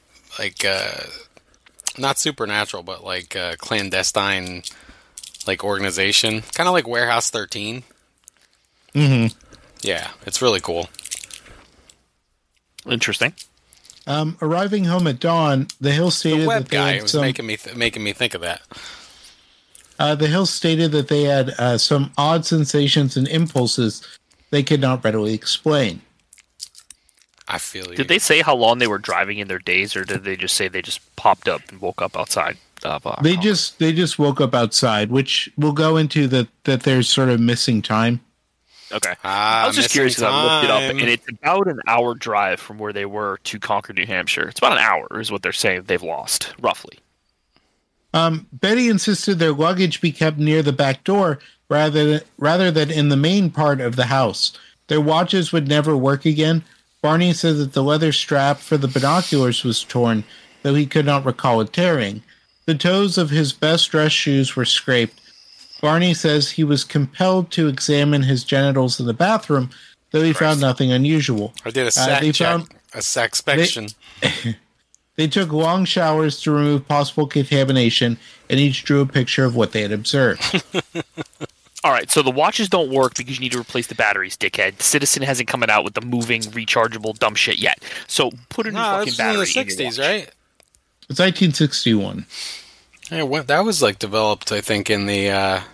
Speaker 3: not supernatural, but clandestine organization, kind of like Warehouse 13.
Speaker 1: Mm-hmm.
Speaker 3: Yeah, it's really cool.
Speaker 2: Interesting.
Speaker 1: Arriving home at dawn, the Hill stated
Speaker 3: the web
Speaker 1: that they
Speaker 3: guy
Speaker 1: had
Speaker 3: was making me think of that.
Speaker 1: The Hill stated that they had some odd sensations and impulses they could not readily explain.
Speaker 3: I feel you.
Speaker 2: Did they say how long they were driving in their days, or did they just say they just popped up and woke up outside?
Speaker 1: They just woke up outside, which we'll go into that there's sort of missing time.
Speaker 2: Okay. I was just curious because I looked it up, and it's about an hour drive from where they were to Concord, New Hampshire. It's about an hour is what they're saying they've lost, roughly.
Speaker 1: Betty insisted their luggage be kept near the back door rather than in the main part of the house. Their watches would never work again. Barney said that the leather strap for the binoculars was torn, though he could not recall it tearing. The toes of his best dress shoes were scraped. Barney says he was compelled to examine his genitals in the bathroom, though he found nothing unusual.
Speaker 3: I did a sack check, a sackspection.
Speaker 1: They took long showers to remove possible contamination, and each drew a picture of what they had observed.
Speaker 2: All right, so the watches don't work because you need to replace the batteries, dickhead. Citizen hasn't come out with the moving, rechargeable, dumb shit yet. So put a new fucking battery in the 60s,
Speaker 3: right?
Speaker 1: It's 1961.
Speaker 3: Yeah, that was developed, I think, in the.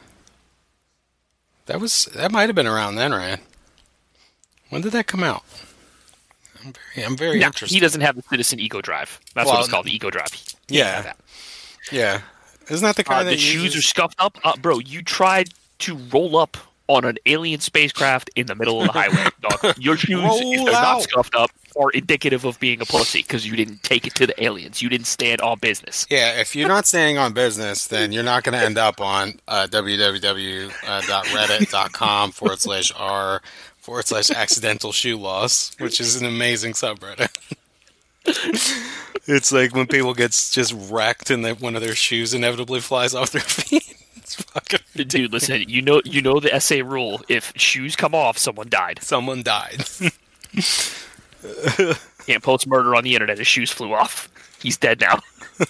Speaker 3: That might have been around then, Ryan. When did that come out? I'm very interested.
Speaker 2: He doesn't have the Citizen Eco Drive. That's what it's called, the Eco Drive.
Speaker 3: Yeah. Isn't that the car that
Speaker 2: the shoes are scuffed up? Bro, you tried to roll up on an alien spacecraft in the middle of the highway. Dog. Your shoes, if they're not scuffed up, are indicative of being a pussy because you didn't take it to the aliens. You didn't stand on business.
Speaker 3: Yeah, if you're not standing on business, then you're not going to end up on www.reddit.com/r/accidental shoe loss, which is an amazing subreddit. It's like when people get just wrecked and one of their shoes inevitably flies off their feet.
Speaker 2: Dude, listen, you know the SA rule. If shoes come off, someone died.
Speaker 3: Someone died.
Speaker 2: Can't post murder on the internet. His shoes flew off. He's dead now.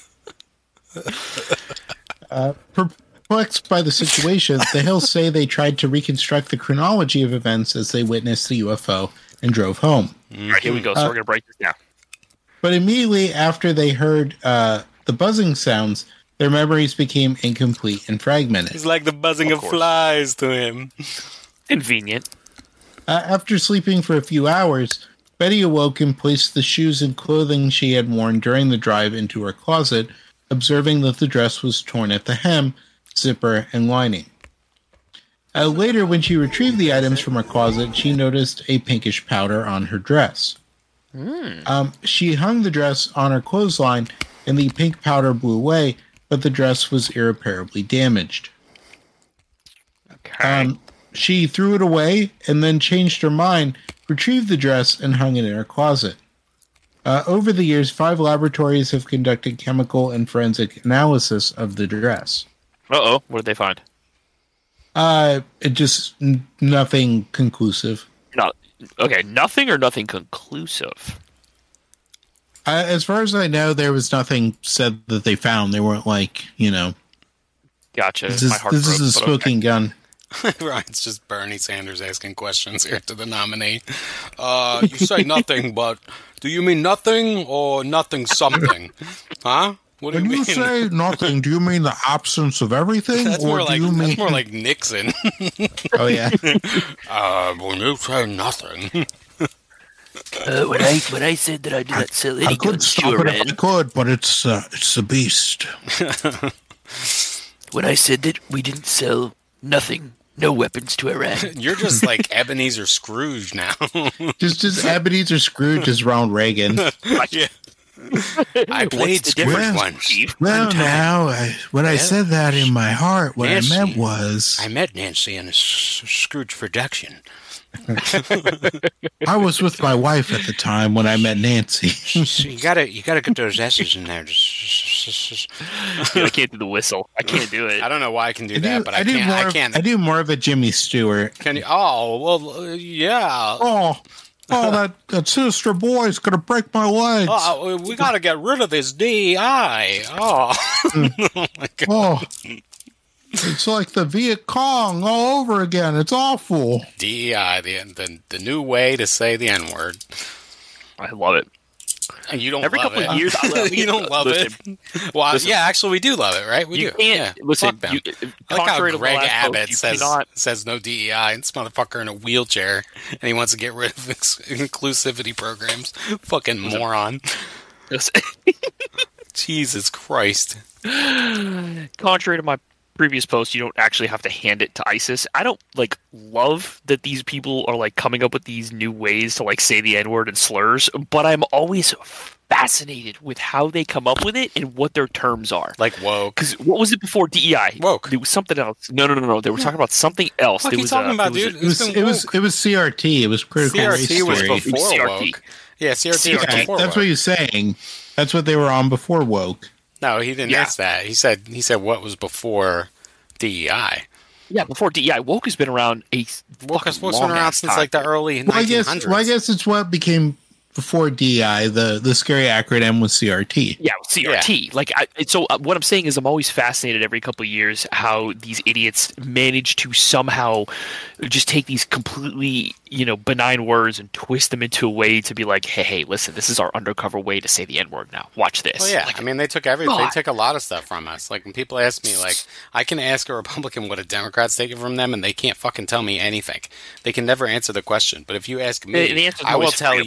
Speaker 1: Perplexed by the situation, the Hills say they tried to reconstruct the chronology of events as they witnessed the UFO and drove home.
Speaker 2: All right, here we go. So we're going to break this down.
Speaker 1: But immediately after they heard the buzzing sounds, their memories became incomplete and fragmented.
Speaker 3: It's like the buzzing of flies to him.
Speaker 2: Convenient.
Speaker 1: After sleeping for a few hours, Betty awoke and placed the shoes and clothing she had worn during the drive into her closet, observing that the dress was torn at the hem, zipper, and lining. Later, when she retrieved the items from her closet, she noticed a pinkish powder on her dress. She hung the dress on her clothesline, and the pink powder blew away, but the dress was irreparably damaged.
Speaker 2: Okay.
Speaker 1: She threw it away and then changed her mind, retrieved the dress, and hung it in her closet. Over the years, 5 laboratories have conducted chemical and forensic analysis of the dress.
Speaker 2: Uh-oh. What did they find?
Speaker 1: It just nothing conclusive.
Speaker 2: Not okay. Nothing or nothing conclusive.
Speaker 1: As far as I know, there was nothing said that they found. They weren't like,
Speaker 2: Gotcha.
Speaker 1: This is,
Speaker 2: My heart
Speaker 1: this is
Speaker 2: broke,
Speaker 1: a
Speaker 2: but
Speaker 1: smoking gun.
Speaker 3: Right, it's just Bernie Sanders asking questions here to the nominee. You say nothing, but do you mean nothing or nothing something? Huh? What do
Speaker 1: When
Speaker 3: you
Speaker 1: you
Speaker 3: mean?
Speaker 1: say nothing, do you mean the absence of everything,
Speaker 3: That's
Speaker 1: or
Speaker 3: more
Speaker 1: do
Speaker 3: like
Speaker 1: you mean?
Speaker 3: that's more like Nixon.
Speaker 1: Oh yeah.
Speaker 3: When you say nothing.
Speaker 2: when I said that I did not sell
Speaker 1: I
Speaker 2: any
Speaker 1: could
Speaker 2: guns to
Speaker 1: stop it if I
Speaker 2: Iran,
Speaker 1: could, but it's a beast.
Speaker 2: when I said that we didn't sell nothing, no weapons to Iran.
Speaker 3: You're just like Ebenezer Scrooge now.
Speaker 1: Just Ebenezer Scrooge is Ronald Reagan.
Speaker 3: Yeah. I played
Speaker 2: the
Speaker 3: Scrooge
Speaker 2: difference,
Speaker 3: once.
Speaker 2: Steve?
Speaker 1: Well, now, when I said that in my heart, what
Speaker 3: Nancy.
Speaker 1: I meant was
Speaker 3: I met Nancy in a Scrooge production.
Speaker 1: I was with my wife at the time when I met Nancy.
Speaker 3: So you gotta get those S's in there.
Speaker 2: Dude, I can't do the whistle. I can't do it.
Speaker 3: I don't know why I can do that, but I can't.
Speaker 1: I do more of a Jimmy Stewart.
Speaker 3: Can you? Oh well, yeah.
Speaker 1: Oh, that sinister boy's gonna break my legs.
Speaker 3: Oh, we gotta get rid of his DEI. Oh, oh my God.
Speaker 1: Oh, it's like the Viet Cong all over again. It's awful.
Speaker 3: DEI, the new way to say the N word.
Speaker 2: I love it.
Speaker 3: And you don't
Speaker 2: Every
Speaker 3: love
Speaker 2: couple
Speaker 3: it.
Speaker 2: of years, I love
Speaker 3: You don't love
Speaker 2: listen,
Speaker 3: it. Well,
Speaker 2: listen.
Speaker 3: yeah, actually, we do love it, right? We
Speaker 2: You
Speaker 3: do.
Speaker 2: can't
Speaker 3: Yeah.
Speaker 2: listen.
Speaker 3: Fuck them. I like how
Speaker 2: Contrary to the
Speaker 3: Greg
Speaker 2: last
Speaker 3: Abbott
Speaker 2: post, you
Speaker 3: says no DEI, and this motherfucker in a wheelchair, and he wants to get rid of inclusivity programs. Fucking moron. Jesus Christ.
Speaker 2: Contrary to my previous post, you don't actually have to hand it to ISIS. I don't love that these people are coming up with these new ways to say the N-word and slurs, but I'm always fascinated with how they come up with it and what their terms are.
Speaker 3: Like woke.
Speaker 2: Because what was it before DEI?
Speaker 3: Woke.
Speaker 2: There was something else. No. They were talking about something else.
Speaker 3: What are you talking about, dude?
Speaker 1: It was CRT. It was critical race
Speaker 3: CRT was
Speaker 1: theory.
Speaker 3: before
Speaker 2: CRT.
Speaker 3: woke. Yeah, CRT was
Speaker 1: Yeah,
Speaker 3: before
Speaker 1: that's
Speaker 3: woke.
Speaker 1: what he's saying. That's what they were on before woke.
Speaker 3: No, he didn't ask that. He said what was before DEI.
Speaker 2: Yeah, before DEI. Woke has been around
Speaker 3: Woke's been around since the early 1900s.
Speaker 1: I guess it's what became before DEI. The scary acronym was CRT.
Speaker 2: Yeah, CRT. What I'm saying is I'm always fascinated every couple of years how these idiots manage to somehow just take these completely, benign words and twist them into a way to be like, hey, listen, this is our undercover way to say the N-word now. Watch this.
Speaker 3: Well, yeah. They took everything. They took a lot of stuff from us. When people ask me, I can ask a Republican what a Democrat's taking from them, and they can't fucking tell me anything. They can never answer the question. But if you ask me, I will tell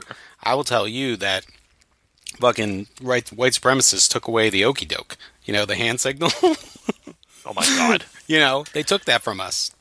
Speaker 3: you that fucking white supremacists took away the okey doke. The hand signal.
Speaker 2: Oh my God.
Speaker 3: They took that from us.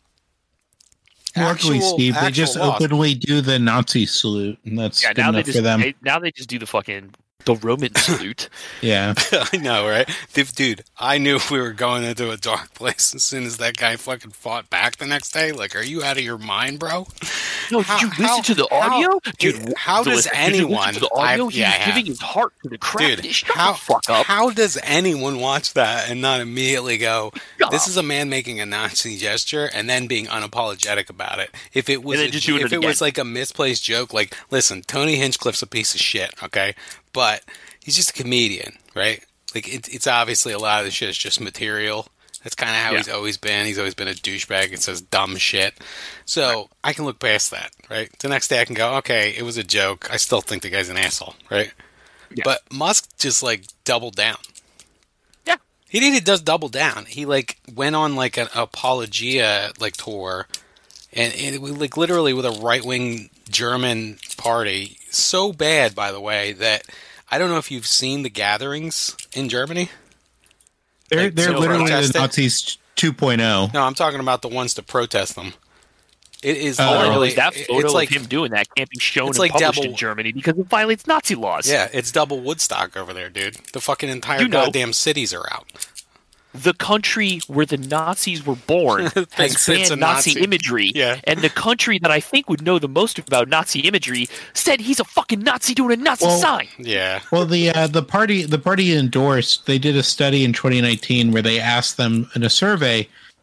Speaker 1: Luckily, Steve, they just openly do the Nazi salute, and that's good enough for them.
Speaker 2: Now they just do the Roman salute.
Speaker 1: Yeah.
Speaker 3: I know, right? Dude, I knew we were going into a dark place as soon as that guy fucking fought back the next day. Are you out of your mind, bro?
Speaker 2: No, did you listen to the audio?
Speaker 3: Dude, how does anyone...
Speaker 2: He was giving his heart to the crowd.
Speaker 3: Dude,
Speaker 2: Shut the fuck up.
Speaker 3: How does anyone watch that and not immediately go, this is a man making a Nazi gesture and then being unapologetic about it? If it was like a misplaced joke, listen, Tony Hinchcliffe's a piece of shit, okay? But he's just a comedian, right? It's obviously a lot of the shit is just material. That's kind of how he's always been. He's always been a douchebag and says dumb shit. So I can look past that, right? The next day I can go, okay, it was a joke. I still think the guy's an asshole, right? Yeah. But Musk just doubled down.
Speaker 2: Yeah.
Speaker 3: He really does double down. He went on an apologia tour, and it literally with a right wing German party. So bad, by the way, that I don't know if you've seen the gatherings in Germany.
Speaker 1: They're literally the Nazis 2.0.
Speaker 3: No, I'm talking about the ones to protest them. It is
Speaker 2: literally that photo of him doing that can't be shown and published in Germany because it violates Nazi laws.
Speaker 3: Yeah, it's double Woodstock over there, dude. The fucking entire goddamn cities are out.
Speaker 2: The country where the Nazis were born has banned Nazi imagery, and the country that I think would know the most about Nazi imagery said he's a fucking Nazi doing a Nazi sign.
Speaker 3: Yeah.
Speaker 1: Well, the party endorsed. They did a study in 2019 where they asked them in a survey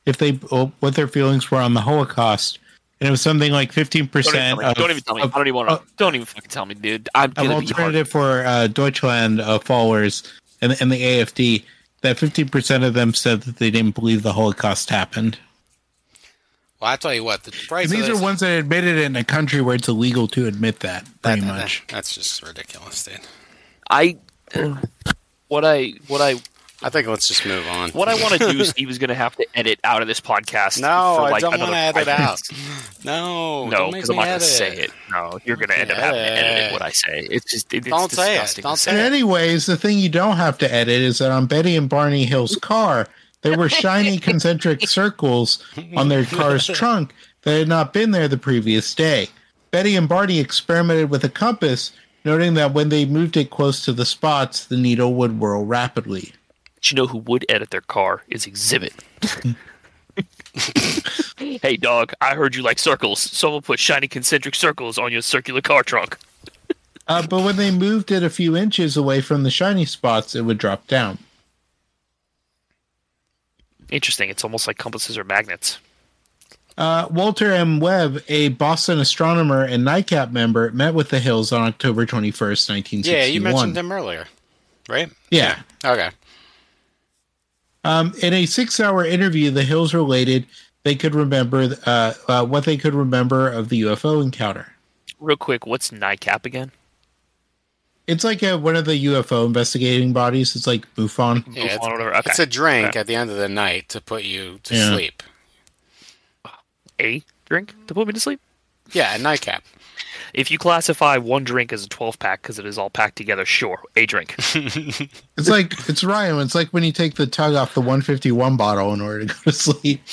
Speaker 1: if they what their feelings were on the Holocaust, and it was something like 15%.
Speaker 2: Don't even tell me. I don't even want to. Don't even fucking tell me, dude. I'm gonna be
Speaker 1: alternative for Deutschland followers and the AfD. That 15% of them said that they didn't believe the Holocaust happened.
Speaker 3: Well, I tell you what, the price.
Speaker 1: And these are ones that admitted it in a country where it's illegal to admit that. Pretty much.
Speaker 3: That's just ridiculous, dude.
Speaker 2: I
Speaker 3: think let's just move on.
Speaker 2: What I want to do, Steve is going to have to edit out of this podcast.
Speaker 3: No,
Speaker 2: for like
Speaker 3: I don't want to edit out.
Speaker 2: No, because I'm not going to say it. No, you're going to end up having to edit what I say. It's just
Speaker 3: don't say it. Don't say it.
Speaker 1: Anyways, the thing you don't have to edit is that on Betty and Barney Hill's car, there were shiny concentric circles on their car's trunk that had not been there the previous day. Betty and Barney experimented with a compass, noting that when they moved it close to the spots, the needle would whirl rapidly.
Speaker 2: But you know who would edit their car is Exhibit. Hey, dog, I heard you like circles. Someone put shiny concentric circles on your circular car trunk.
Speaker 1: But when they moved it a few inches away from the shiny spots, it would drop down.
Speaker 2: Interesting. It's almost like compasses or magnets.
Speaker 1: Walter M. Webb, a Boston astronomer and NICAP member, met with the Hills on October 21st, 1961.
Speaker 3: Yeah, you mentioned him earlier, right?
Speaker 1: Yeah.
Speaker 3: Okay.
Speaker 1: In a 6-hour interview, the Hills related they could remember what they could remember of the UFO encounter.
Speaker 2: Real quick, what's NICAP again?
Speaker 1: It's like one of the UFO investigating bodies. It's like MUFON.
Speaker 3: Yeah,
Speaker 2: Okay.
Speaker 3: It's a drink at the end of the night to put you to sleep.
Speaker 2: A drink to put me to sleep?
Speaker 3: Yeah, a nightcap.
Speaker 2: If you classify one drink as a 12-pack because it is all packed together, sure, a drink.
Speaker 1: It's Ryan. It's like when you take the tug off the 151 bottle in order to go to sleep.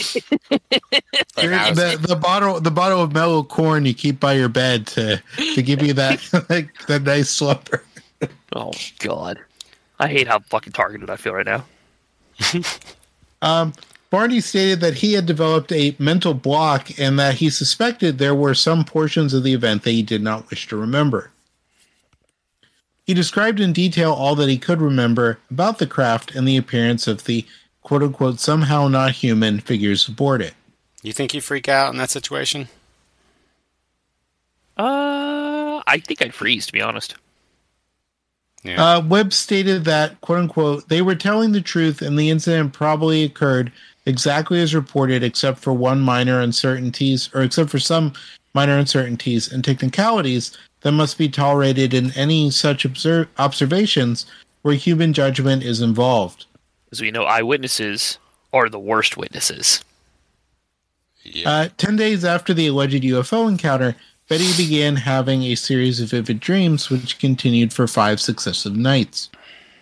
Speaker 1: The bottle of mellow corn you keep by your bed to give you that that nice slumber.
Speaker 2: Oh God, I hate how fucking targeted I feel right now.
Speaker 1: Barney stated that he had developed a mental block and that he suspected there were some portions of the event that he did not wish to remember. He described in detail all that he could remember about the craft and the appearance of the quote-unquote somehow not human figures aboard it.
Speaker 3: You think you freak out in that situation?
Speaker 2: I think I'd freeze, to be honest.
Speaker 3: Yeah.
Speaker 1: Webb stated that, quote-unquote, they were telling the truth and the incident probably occurred exactly as reported except for some minor uncertainties and technicalities that must be tolerated in any such observations where human judgment is involved.
Speaker 2: As we know, eyewitnesses are the worst witnesses.
Speaker 3: Yeah.
Speaker 1: 10 days after the alleged UFO encounter, Betty began having a series of vivid dreams, which continued for 5 successive nights.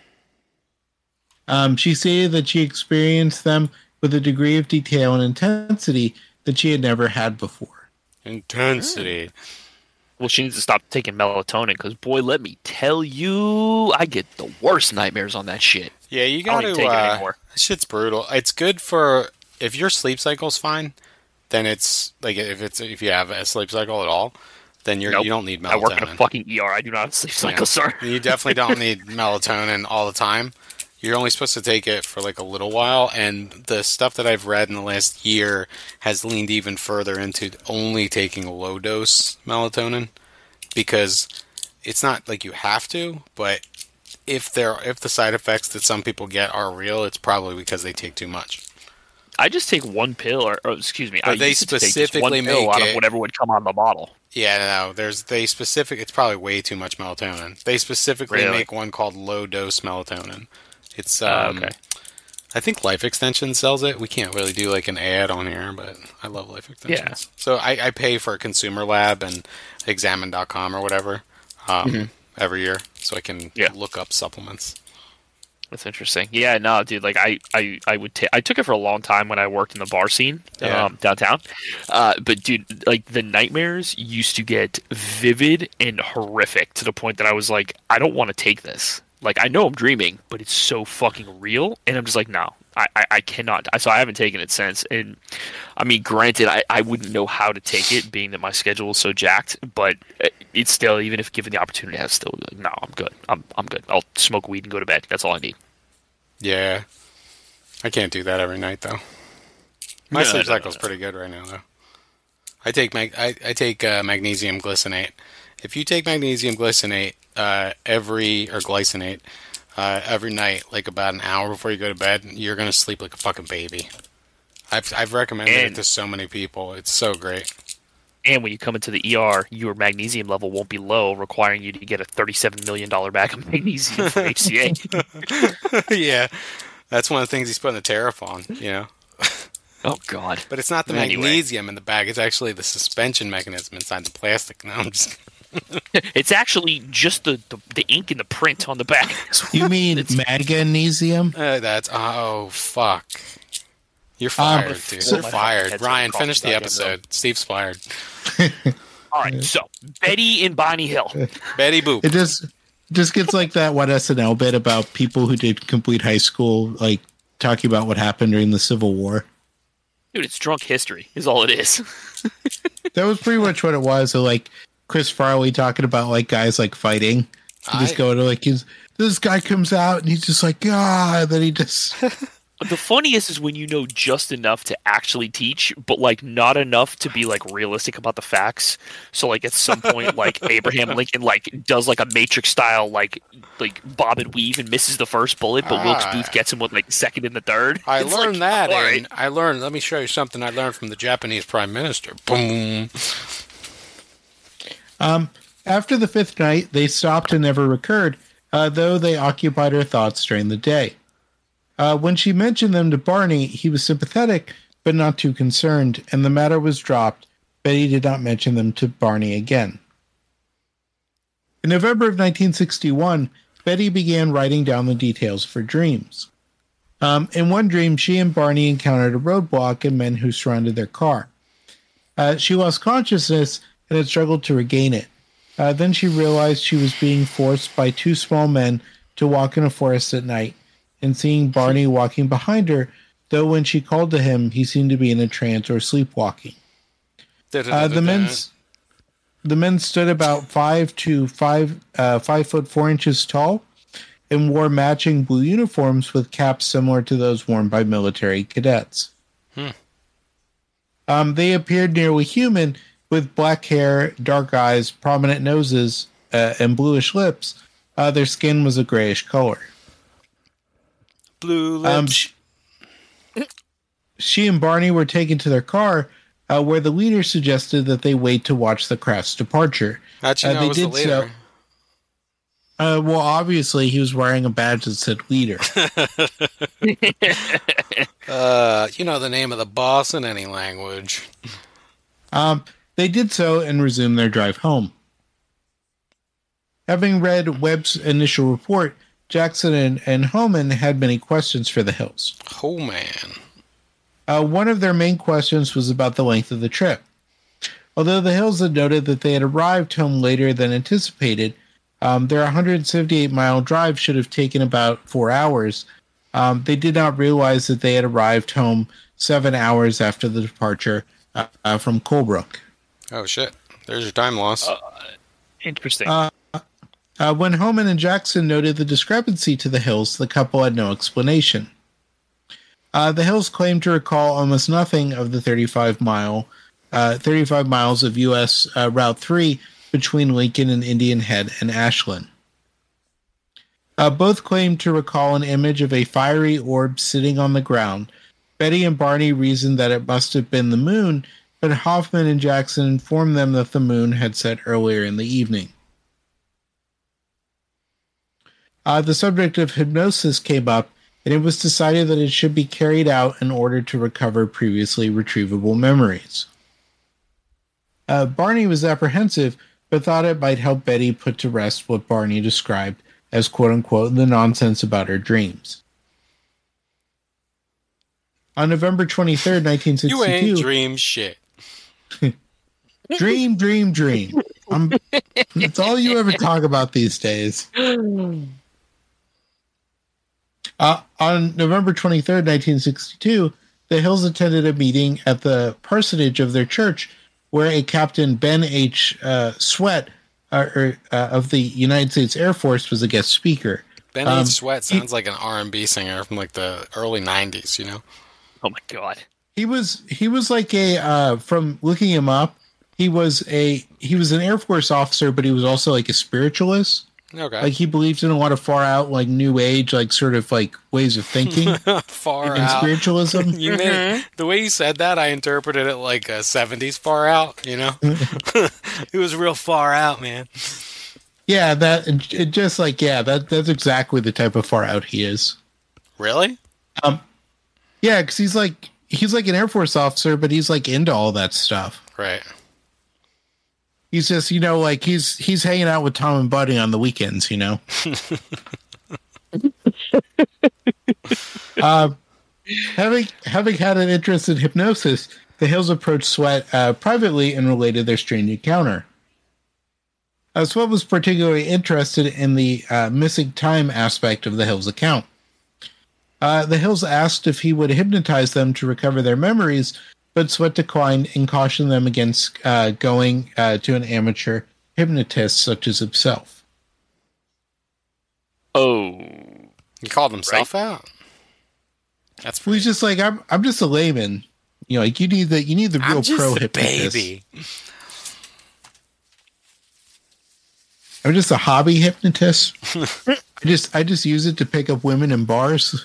Speaker 1: She stated that she experienced them with a degree of detail and intensity that she had never had before.
Speaker 3: Intensity.
Speaker 2: Well, she needs to stop taking melatonin, because, boy, let me tell you, I get the worst nightmares on that shit.
Speaker 3: Yeah, you
Speaker 2: I
Speaker 3: gotta,
Speaker 2: don't even take it anymore.
Speaker 3: shit's brutal. It's good for, if your sleep cycle's fine, then it's, like, if you have a sleep cycle at all, then you don't need melatonin.
Speaker 2: I work in a fucking ER, I do not have a sleep cycle, sir.
Speaker 3: You definitely don't need melatonin all the time. You're only supposed to take it for like a little while, and the stuff that I've read in the last year has leaned even further into only taking low dose melatonin, because it's not like you have to, but if the side effects that some people get are real, it's probably because they take too much.
Speaker 2: I just take one pill, or excuse me,
Speaker 3: but
Speaker 2: I
Speaker 3: they
Speaker 2: used to take just
Speaker 3: specifically
Speaker 2: one pill
Speaker 3: make
Speaker 2: out
Speaker 3: it,
Speaker 2: of whatever would come on the bottle.
Speaker 3: Yeah, no, it's probably way too much melatonin. They specifically make one called low dose melatonin. It's
Speaker 2: okay.
Speaker 3: I think Life Extension sells it. We can't really do like an ad on here, but I love Life Extensions. Yeah. So I pay for Consumer Lab and Examine.com or whatever every year, so I can look up supplements.
Speaker 2: That's interesting. Yeah, no, dude. Like I took it for a long time when I worked in the bar scene downtown. But dude, like the nightmares used to get vivid and horrific to the point that I was like, I don't want to take this. Like, I know I'm dreaming, but it's so fucking real, and I'm just like, no, I cannot. So I haven't taken it since. And I mean, granted, I wouldn't know how to take it, being that my schedule is so jacked. But it's still, even if given the opportunity, I'd still be like, no, I'm good. I'm good. I'll smoke weed and go to bed. That's all I need.
Speaker 3: Yeah, I can't do that every night though. My
Speaker 2: No,
Speaker 3: sleep
Speaker 2: no,
Speaker 3: cycle's pretty good right now, though. I take magnesium glycinate. If you take magnesium glycinate glycinate every night, like about an hour before you go to bed, you're gonna sleep like a fucking baby. I've recommended it to so many people. It's so great.
Speaker 2: And when you come into the ER, your magnesium level won't be low, requiring you to get a $37 million bag of magnesium from HCA.
Speaker 3: Yeah, that's one of the things he's putting the tariff on, you know.
Speaker 2: Oh, God.
Speaker 3: But it's not the
Speaker 2: Anyway.
Speaker 3: magnesium in the bag. It's actually the suspension mechanism inside the plastic. No, I'm just...
Speaker 2: It's actually just the ink and the print on the back.
Speaker 1: You mean magnesium?
Speaker 3: Oh, fuck. You're fired, dude.
Speaker 1: so-
Speaker 3: You're fired.
Speaker 2: Head's
Speaker 3: Ryan,
Speaker 2: gonna
Speaker 3: finish
Speaker 2: cost
Speaker 3: the
Speaker 2: you
Speaker 3: episode. Steve's fired.
Speaker 2: All right, so Betty in Bonnie Hill.
Speaker 3: Betty Boop.
Speaker 1: It just gets like that one SNL bit about people who did complete high school, like talking about what happened during the Civil War.
Speaker 2: Dude, it's drunk history is all it is.
Speaker 1: That was pretty much what it was. So, like Chris Farley talking about like guys like fighting. You just go to like this guy comes out and he's just like, and then he just
Speaker 2: The funniest is when you know just enough to actually teach, but like not enough to be like realistic about the facts. So like at some point, like Abraham Lincoln like does like a Matrix style like bob and weave and misses the first bullet, but Wilkes Booth gets him with like the second and the third.
Speaker 3: I
Speaker 2: It's
Speaker 3: learned
Speaker 2: like,
Speaker 3: that,
Speaker 2: all
Speaker 3: and let me show you something I learned from the Japanese Prime Minister. Boom.
Speaker 1: After the fifth night, they stopped and never recurred, though they occupied her thoughts during the day. When she mentioned them to Barney, he was sympathetic, but not too concerned, and the matter was dropped. Betty did not mention them to Barney again. In November of 1961, Betty began writing down the details of her dreams. In one dream, she and Barney encountered a roadblock and men who surrounded their car. She lost consciousness and had struggled to regain it. Then she realized she was being forced by two small men to walk in a forest at night, and seeing Barney walking behind her, though when she called to him, he seemed to be in a trance or sleepwalking. The men stood about 5 to 5'4" tall and wore matching blue uniforms with caps similar to those worn by military cadets. They appeared nearly human, with black hair, dark eyes, prominent noses, and bluish lips. Their skin was a grayish color.
Speaker 3: Blue lips.
Speaker 1: She and Barney were taken to their car, where the leader suggested that they wait to watch the craft's departure.
Speaker 3: How'd you know it was the leader?
Speaker 1: Well, obviously, he was wearing a badge that said leader.
Speaker 3: You know the name of the boss in any language.
Speaker 1: They did so and resumed their drive home. Having read Webb's initial report, Jackson and Homan had many questions for the Hills.
Speaker 3: Oh, man.
Speaker 1: One of their main questions was about the length of the trip. Although the Hills had noted that they had arrived home later than anticipated, their 178-mile drive should have taken about 4 hours. They did not realize that they had arrived home 7 hours after the departure from Colebrook.
Speaker 3: Oh, shit. There's your time loss.
Speaker 2: Interesting.
Speaker 1: When Homan and Jackson noted the discrepancy to the Hills, the couple had no explanation. The Hills claimed to recall almost nothing of the 35 miles of U.S. Route 3 between Lincoln and Indian Head and Ashland. Both claimed to recall an image of a fiery orb sitting on the ground. Betty and Barney reasoned that it must have been the moon, but Hoffman and Jackson informed them that the moon had set earlier in the evening. The subject of hypnosis came up, and it was decided that it should be carried out in order to recover previously retrievable memories. Barney was apprehensive, but thought it might help Betty put to rest what Barney described as quote-unquote the nonsense about her dreams. On November 23rd, 1962...
Speaker 3: You ain't dream shit.
Speaker 1: Dream. It's all you ever talk about these days. On November 23rd, 1962, the Hills attended a meeting at the parsonage of their church where a Captain Ben H. Sweat of the United States Air Force was a guest speaker.
Speaker 3: Ben H. Sweat sounds like an R&B singer from like the early 90s, you know?
Speaker 2: Oh, my God.
Speaker 1: He was like from looking him up, he was an Air Force officer, but he was also like a spiritualist.
Speaker 3: Okay.
Speaker 1: Like he believed in a lot of far out, like new age, like sort of like ways of thinking.
Speaker 3: Far
Speaker 1: in
Speaker 3: out.
Speaker 1: spiritualism.
Speaker 3: You made, the way you said that, I interpreted it like a 70s far out, you know? It was real far out, man.
Speaker 1: Yeah, it just like, yeah, that's exactly the type of far out he is.
Speaker 3: Really?
Speaker 1: Yeah, because he's like an Air Force officer, but he's like into all that stuff.
Speaker 3: Right.
Speaker 1: He's just, like he's hanging out with Tom and Buddy on the weekends, Having had an interest in hypnosis, the Hills approached Sweat privately and related their strange encounter. Sweat was particularly interested in the missing time aspect of the Hills account. The Hills asked if he would hypnotize them to recover their memories, but Sweat declined and cautioned them against going to an amateur hypnotist such as himself.
Speaker 2: Oh.
Speaker 3: He called himself out? That's
Speaker 1: He's just like, I'm just a layman. Like you need the real pro hypnotist.
Speaker 3: Baby.
Speaker 1: I'm just a hobby hypnotist. I just use it to pick up women in bars.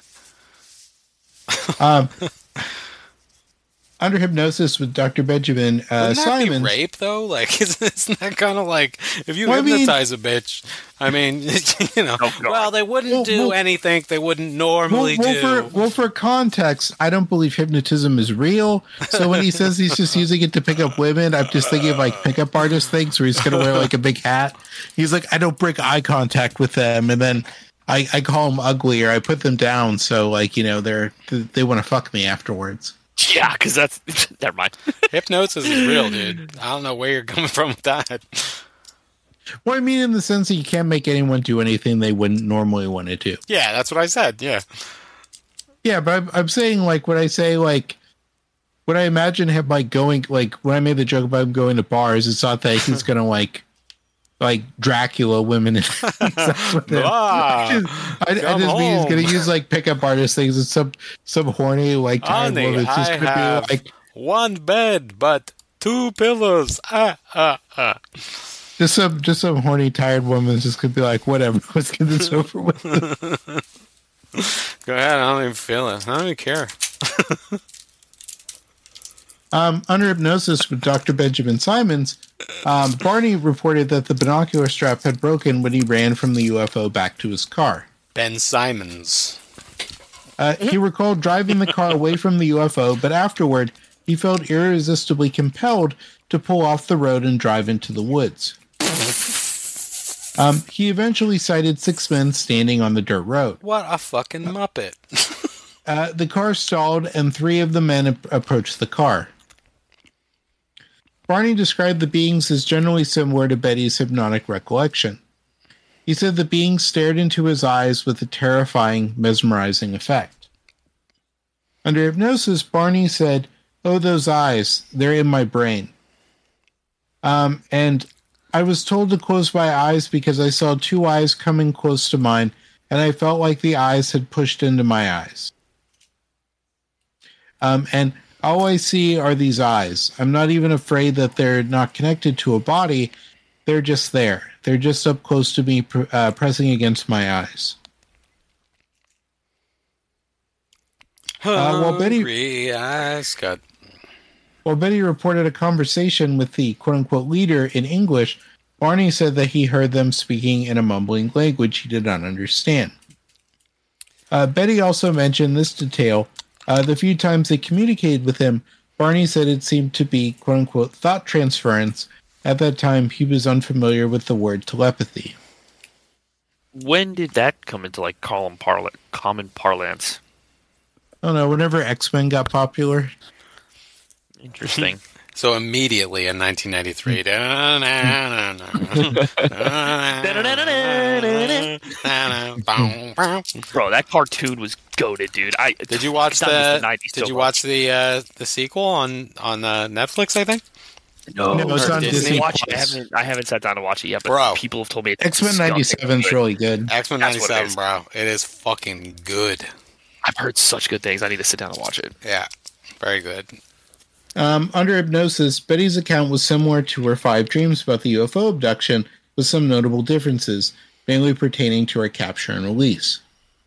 Speaker 1: Under hypnosis with Dr. Benjamin
Speaker 3: Wouldn't that
Speaker 1: Simons.
Speaker 3: be rape though? Like, isn't that kind of like if you hypnotize a bitch? I mean, well, they wouldn't do anything they wouldn't normally do.
Speaker 1: For context, I don't believe hypnotism is real. So when he says he's just using it to pick up women, I'm just thinking of like pickup artist things where he's going to wear like a big hat. He's like, I don't break eye contact with them, and then I call them ugly or I put them down. So like they want to fuck me afterwards.
Speaker 2: Yeah, because that's never mind.
Speaker 3: Hypnosis is real, dude. I don't know where you're coming from with that.
Speaker 1: Well, I mean, in the sense that you can't make anyone do anything they wouldn't normally want to do.
Speaker 3: Yeah, that's what I said. Yeah.
Speaker 1: Yeah, but I'm saying like when I say like when I imagine him like going like when I made the joke about him going to bars, it's not that he's gonna like Dracula women. I just mean he's gonna use like pickup artist things and some horny like tired woman. It's just gonna be like
Speaker 3: one bed but two pillows.
Speaker 1: Just some horny tired woman is just gonna be like, whatever, let's get this over with.
Speaker 3: Go ahead, I don't even feel it. I don't even care.
Speaker 1: Under hypnosis with Dr. Benjamin Simons, Barney reported that the binocular strap had broken when he ran from the UFO back to his car.
Speaker 3: Ben Simons.
Speaker 1: He recalled driving the car away from the UFO, but afterward, he felt irresistibly compelled to pull off the road and drive into the woods. He eventually sighted 6 men standing on the dirt road.
Speaker 3: What a fucking muppet.
Speaker 1: The car stalled, and 3 of the men approached the car. Barney described the beings as generally similar to Betty's hypnotic recollection. He said the beings stared into his eyes with a terrifying, mesmerizing effect. Under hypnosis, Barney said, "Oh, those eyes, they're in my brain. And I was told to close my eyes because I saw 2 eyes coming close to mine, and I felt like the eyes had pushed into my eyes. And all I see are these eyes. I'm not even afraid that they're not connected to a body. They're just there. They're just up close to me, pressing against my eyes." While Betty reported a conversation with the quote-unquote leader in English, Barney said that he heard them speaking in a mumbling language he did not understand. Betty also mentioned this detail. The few times they communicated with him, Barney said it seemed to be quote-unquote thought transference. At that time, he was unfamiliar with the word telepathy.
Speaker 2: When did that come into like common parlance?
Speaker 1: I don't know, whenever X-Men got popular.
Speaker 2: Interesting.
Speaker 3: So immediately in 1993.
Speaker 2: Bro, that cartoon was goated, dude.
Speaker 3: Did you watch the sequel on Netflix, I think?
Speaker 2: No,
Speaker 1: it's on Disney
Speaker 2: Plus. I haven't sat down to watch it yet, but
Speaker 3: bro,
Speaker 2: people have told me
Speaker 1: X-Men 97 is really good.
Speaker 3: X-Men 97, bro. It is fucking good.
Speaker 2: I've heard such good things. I need to sit down and watch it.
Speaker 3: Yeah. Very good.
Speaker 1: Under hypnosis, Betty's account was similar to her 5 dreams about the UFO abduction, with some notable differences, mainly pertaining to her capture and release.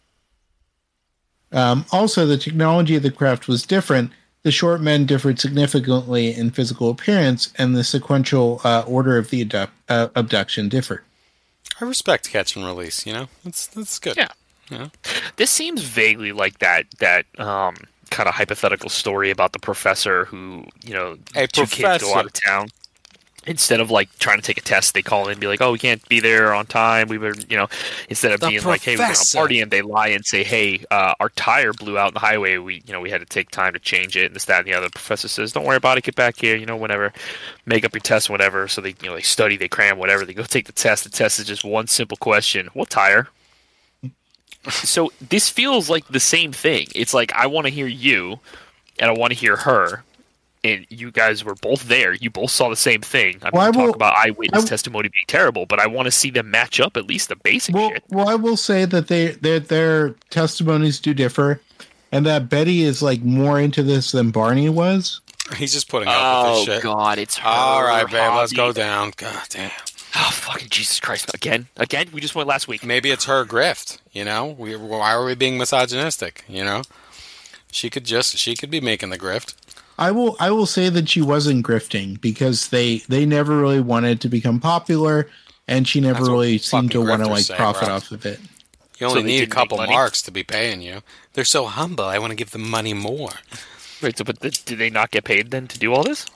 Speaker 1: Also, the technology of the craft was different. The short men differed significantly in physical appearance, and the sequential order of the abduction differed.
Speaker 3: I respect catch and release. That's good.
Speaker 2: Yeah. This seems vaguely like that kind of hypothetical story about the professor who, two kids go out of town. Instead of like trying to take a test, they call in and be like, "Oh, we can't be there on time. We were, instead of being like, hey, we're going to party," and they lie and say, "Hey, our tire blew out in the highway. We had to take time to change it," and this, that, and the other. The professor says, "Don't worry about it. Get back here. Whenever, make up your test, whatever." So they, they study, they cram, whatever. They go take the test. The test is just one simple question: what tire? So this feels like the same thing. It's like, I want to hear you, and I want to hear her. And you guys were both there. You both saw the same thing. I'm going to talk about eyewitness testimony being terrible, but I want to see them match up at least the basic shit.
Speaker 1: Well, I will say that their testimonies do differ, and that Betty is like more into this than Barney was.
Speaker 3: He's just putting up with this shit.
Speaker 2: Oh, God, it's her.
Speaker 3: All right, babe,
Speaker 2: hobby.
Speaker 3: let's go down. God damn.
Speaker 2: Oh, fucking Jesus Christ. Again? We just went last week.
Speaker 3: Maybe it's her grift, Why are we being misogynistic, She could be making the grift.
Speaker 1: I will say that she wasn't grifting, because they never really wanted to become popular, and she never really seemed to want to profit off of it.
Speaker 3: You only need a couple marks to be paying you. They're so humble. I want to give them money more.
Speaker 2: Wait, so did they not get paid then to do all this?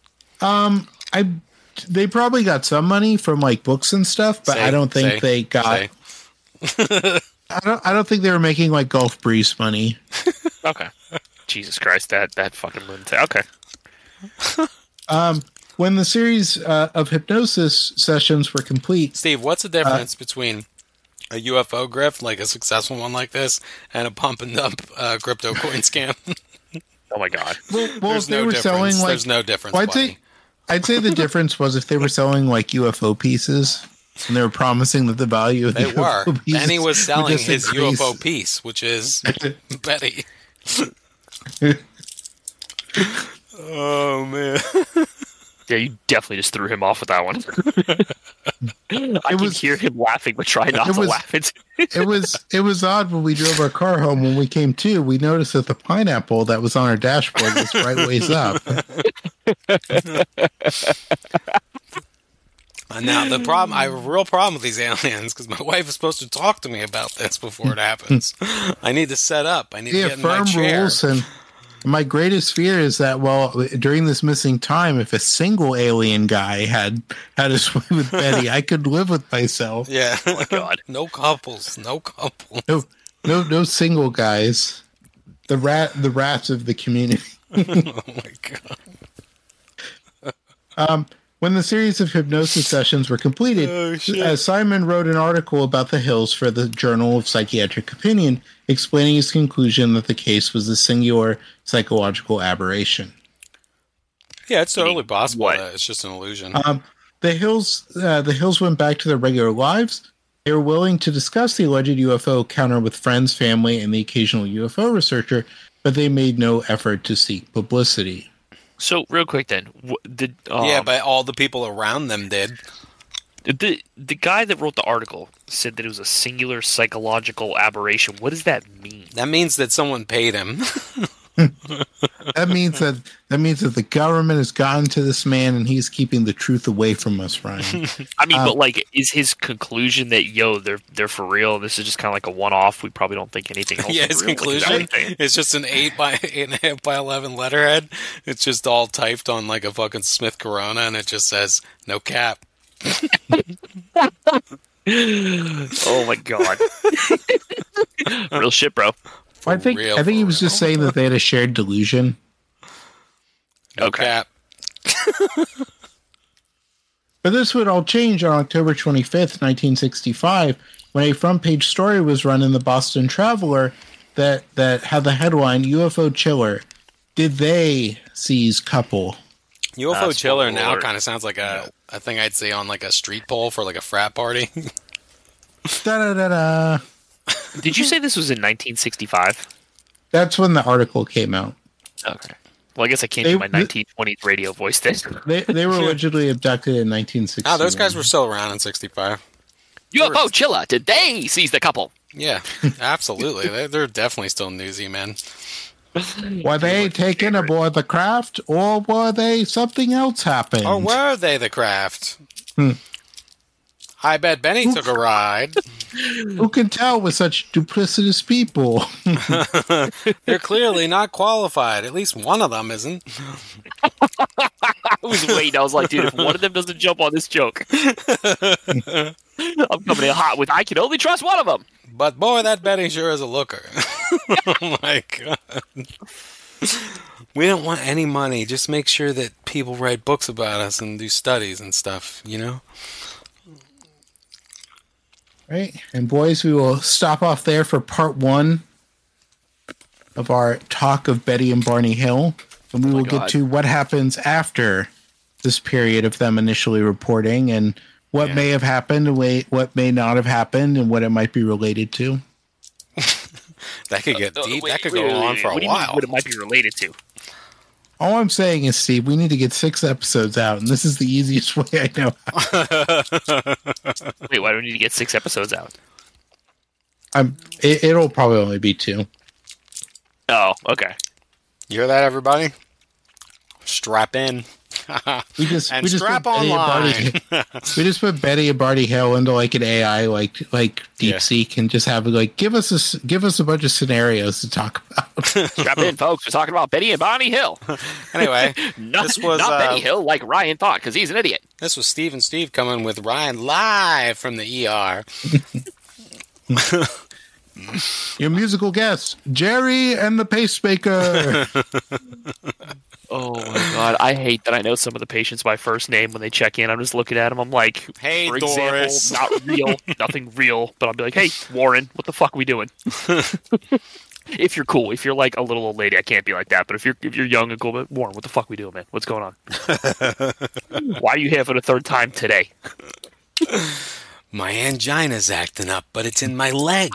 Speaker 1: They probably got some money from like books and stuff, but I don't think they got. I don't think they were making like Gulf Breeze money.
Speaker 2: Okay. Jesus Christ, that fucking lunatic. Okay.
Speaker 1: When the series of hypnosis sessions were complete,
Speaker 3: Steve, what's the difference between a UFO grift, like a successful one like this, and a pump and dump crypto coin scam?
Speaker 2: Oh my God.
Speaker 1: Well, if they were selling like,
Speaker 3: there's no difference.
Speaker 1: Well, I'd say the difference was if they were selling like UFO pieces, and they were promising that the value of the UFO pieces,
Speaker 3: and he was selling his UFO piece, which is Betty. Oh man!
Speaker 2: Yeah, you definitely just threw him off with that one. I can hear him laughing, but try not to laugh.
Speaker 1: It was odd when we drove our car home. When we came to, we noticed that the pineapple that was on our dashboard was right ways up.
Speaker 3: Now the problem, I have a real problem with these aliens because my wife is supposed to talk to me about this before it happens. I need to set up. I need to get in my chair.
Speaker 1: Rules, and my greatest fear is that during this missing time, if a single alien guy had a swim with Betty, I could live with myself.
Speaker 3: Yeah.
Speaker 2: Oh my God.
Speaker 3: No couples. No
Speaker 1: single guys. The rats of the community.
Speaker 3: Oh my
Speaker 1: God. When the series of hypnosis sessions were completed, Simon wrote an article about the Hills for the Journal of Psychiatric Opinion, explaining his conclusion that the case was a singular psychological aberration.
Speaker 3: Yeah, it's totally possible that it's just an illusion.
Speaker 1: The Hills went back to their regular lives. They were willing to discuss the alleged UFO encounter with friends, family, and the occasional UFO researcher, but they made no effort to seek publicity.
Speaker 2: So, real quick then,
Speaker 3: but all the people around them did.
Speaker 2: The guy that wrote the article said that it was a singular psychological aberration. What does that mean?
Speaker 3: That means that someone paid him.
Speaker 1: That means that the government has gotten to this man and he's keeping the truth away from us, Ryan.
Speaker 2: I mean, but like, is his conclusion that they're for real? This is just kind of like a one-off. We probably don't think anything else.
Speaker 3: Yeah, his conclusion is just an 8.5 by 11 letterhead. It's just all typed on like a fucking Smith Corona, and it just says "no cap."
Speaker 2: Oh my God! Real shit, bro.
Speaker 1: I think he was just saying that they had a shared delusion.
Speaker 3: No cap.
Speaker 1: But this would all change on October 25th, 1965, when a front-page story was run in the Boston Traveler that had the headline, UFO Chiller, Did They Seize Couple?
Speaker 3: UFO Chiller now kind of sounds like a thing I'd see on like a street pole for like a frat party.
Speaker 1: Da-da-da-da.
Speaker 2: Did you say this was in 1965?
Speaker 1: That's when the article came out.
Speaker 2: Okay. Well, I guess I can't do my 1920s radio voice then.
Speaker 1: They were originally abducted in 1960.
Speaker 3: Oh, those guys were still around in 65.
Speaker 2: UFO Chilla, today sees the couple.
Speaker 3: Yeah, absolutely. They're definitely still newsy, man.
Speaker 1: Were they taken aboard the craft, or were they something else happened?
Speaker 3: Or were they the craft? I bet Benny took a ride.
Speaker 1: Who can tell with such duplicitous people?
Speaker 3: They're clearly not qualified. At least one of them isn't.
Speaker 2: I was waiting. I was like, dude, if one of them doesn't jump on this joke, I'm coming in hot with I can only trust one of them.
Speaker 3: But boy, that Benny sure is a looker. Oh my God. We don't want any money. Just make sure that people write books about us and do studies and stuff, you know?
Speaker 1: Right. And boys, we will stop off there for part 1 of our talk of Betty and Barney Hill. And we will get to what happens after this period of them initially reporting and what may have happened and what may not have happened and what it might be related to.
Speaker 3: That could get deep. That could go on for a while.
Speaker 2: What it might be related to.
Speaker 1: All I'm saying is, Steve, we need to get 6 episodes out, and this is the easiest way I know how.
Speaker 2: Wait, why do we need to get 6 episodes out?
Speaker 1: It'll probably only be 2.
Speaker 2: Oh, okay.
Speaker 3: You hear that, everybody? Strap in.
Speaker 1: We just
Speaker 3: strap online.
Speaker 1: We just put Betty and Barney Hill into like an AI like DeepSeek and just have it like give us a bunch of scenarios to talk about.
Speaker 2: Strap in, folks. We're talking about Betty and Barney Hill.
Speaker 3: Anyway,
Speaker 2: this was not Benny Hill like Ryan thought because he's an idiot.
Speaker 3: This was Steve and Steve coming with Ryan live from the ER.
Speaker 1: Your musical guest, Jerry and the Pacemaker.
Speaker 2: Oh my God! I hate that I know some of the patients by first name when they check in. I'm just looking at them. I'm like,
Speaker 3: "Hey,
Speaker 2: for
Speaker 3: Doris,
Speaker 2: example, not real, nothing real." But I'll be like, "Hey, Warren, what the fuck are we doing?" If you're cool, if you're like a little old lady, I can't be like that. But if you're young and cool, but Warren, what the fuck are we doing, man? What's going on? Why are you here for the 3rd time today?
Speaker 3: My angina's acting up, but it's in my leg.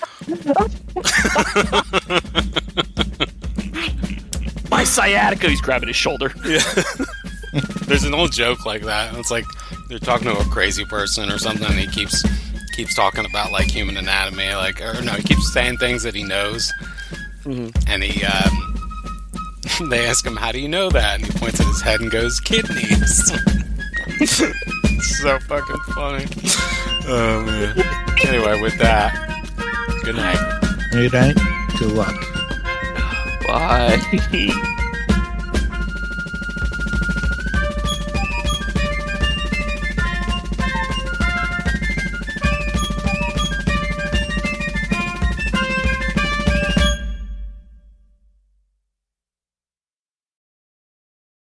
Speaker 2: My sciatica. He's grabbing his shoulder.
Speaker 3: Yeah. There's an old joke like that. It's like they're talking to a crazy person or something, and he keeps talking about like human anatomy, he keeps saying things that he knows, and they ask him, "How do you know that?" And he points at his head and goes, "Kidneys." It's so fucking funny. Oh man. Anyway, with that, good night.
Speaker 1: Good night. Good luck.
Speaker 2: Bye.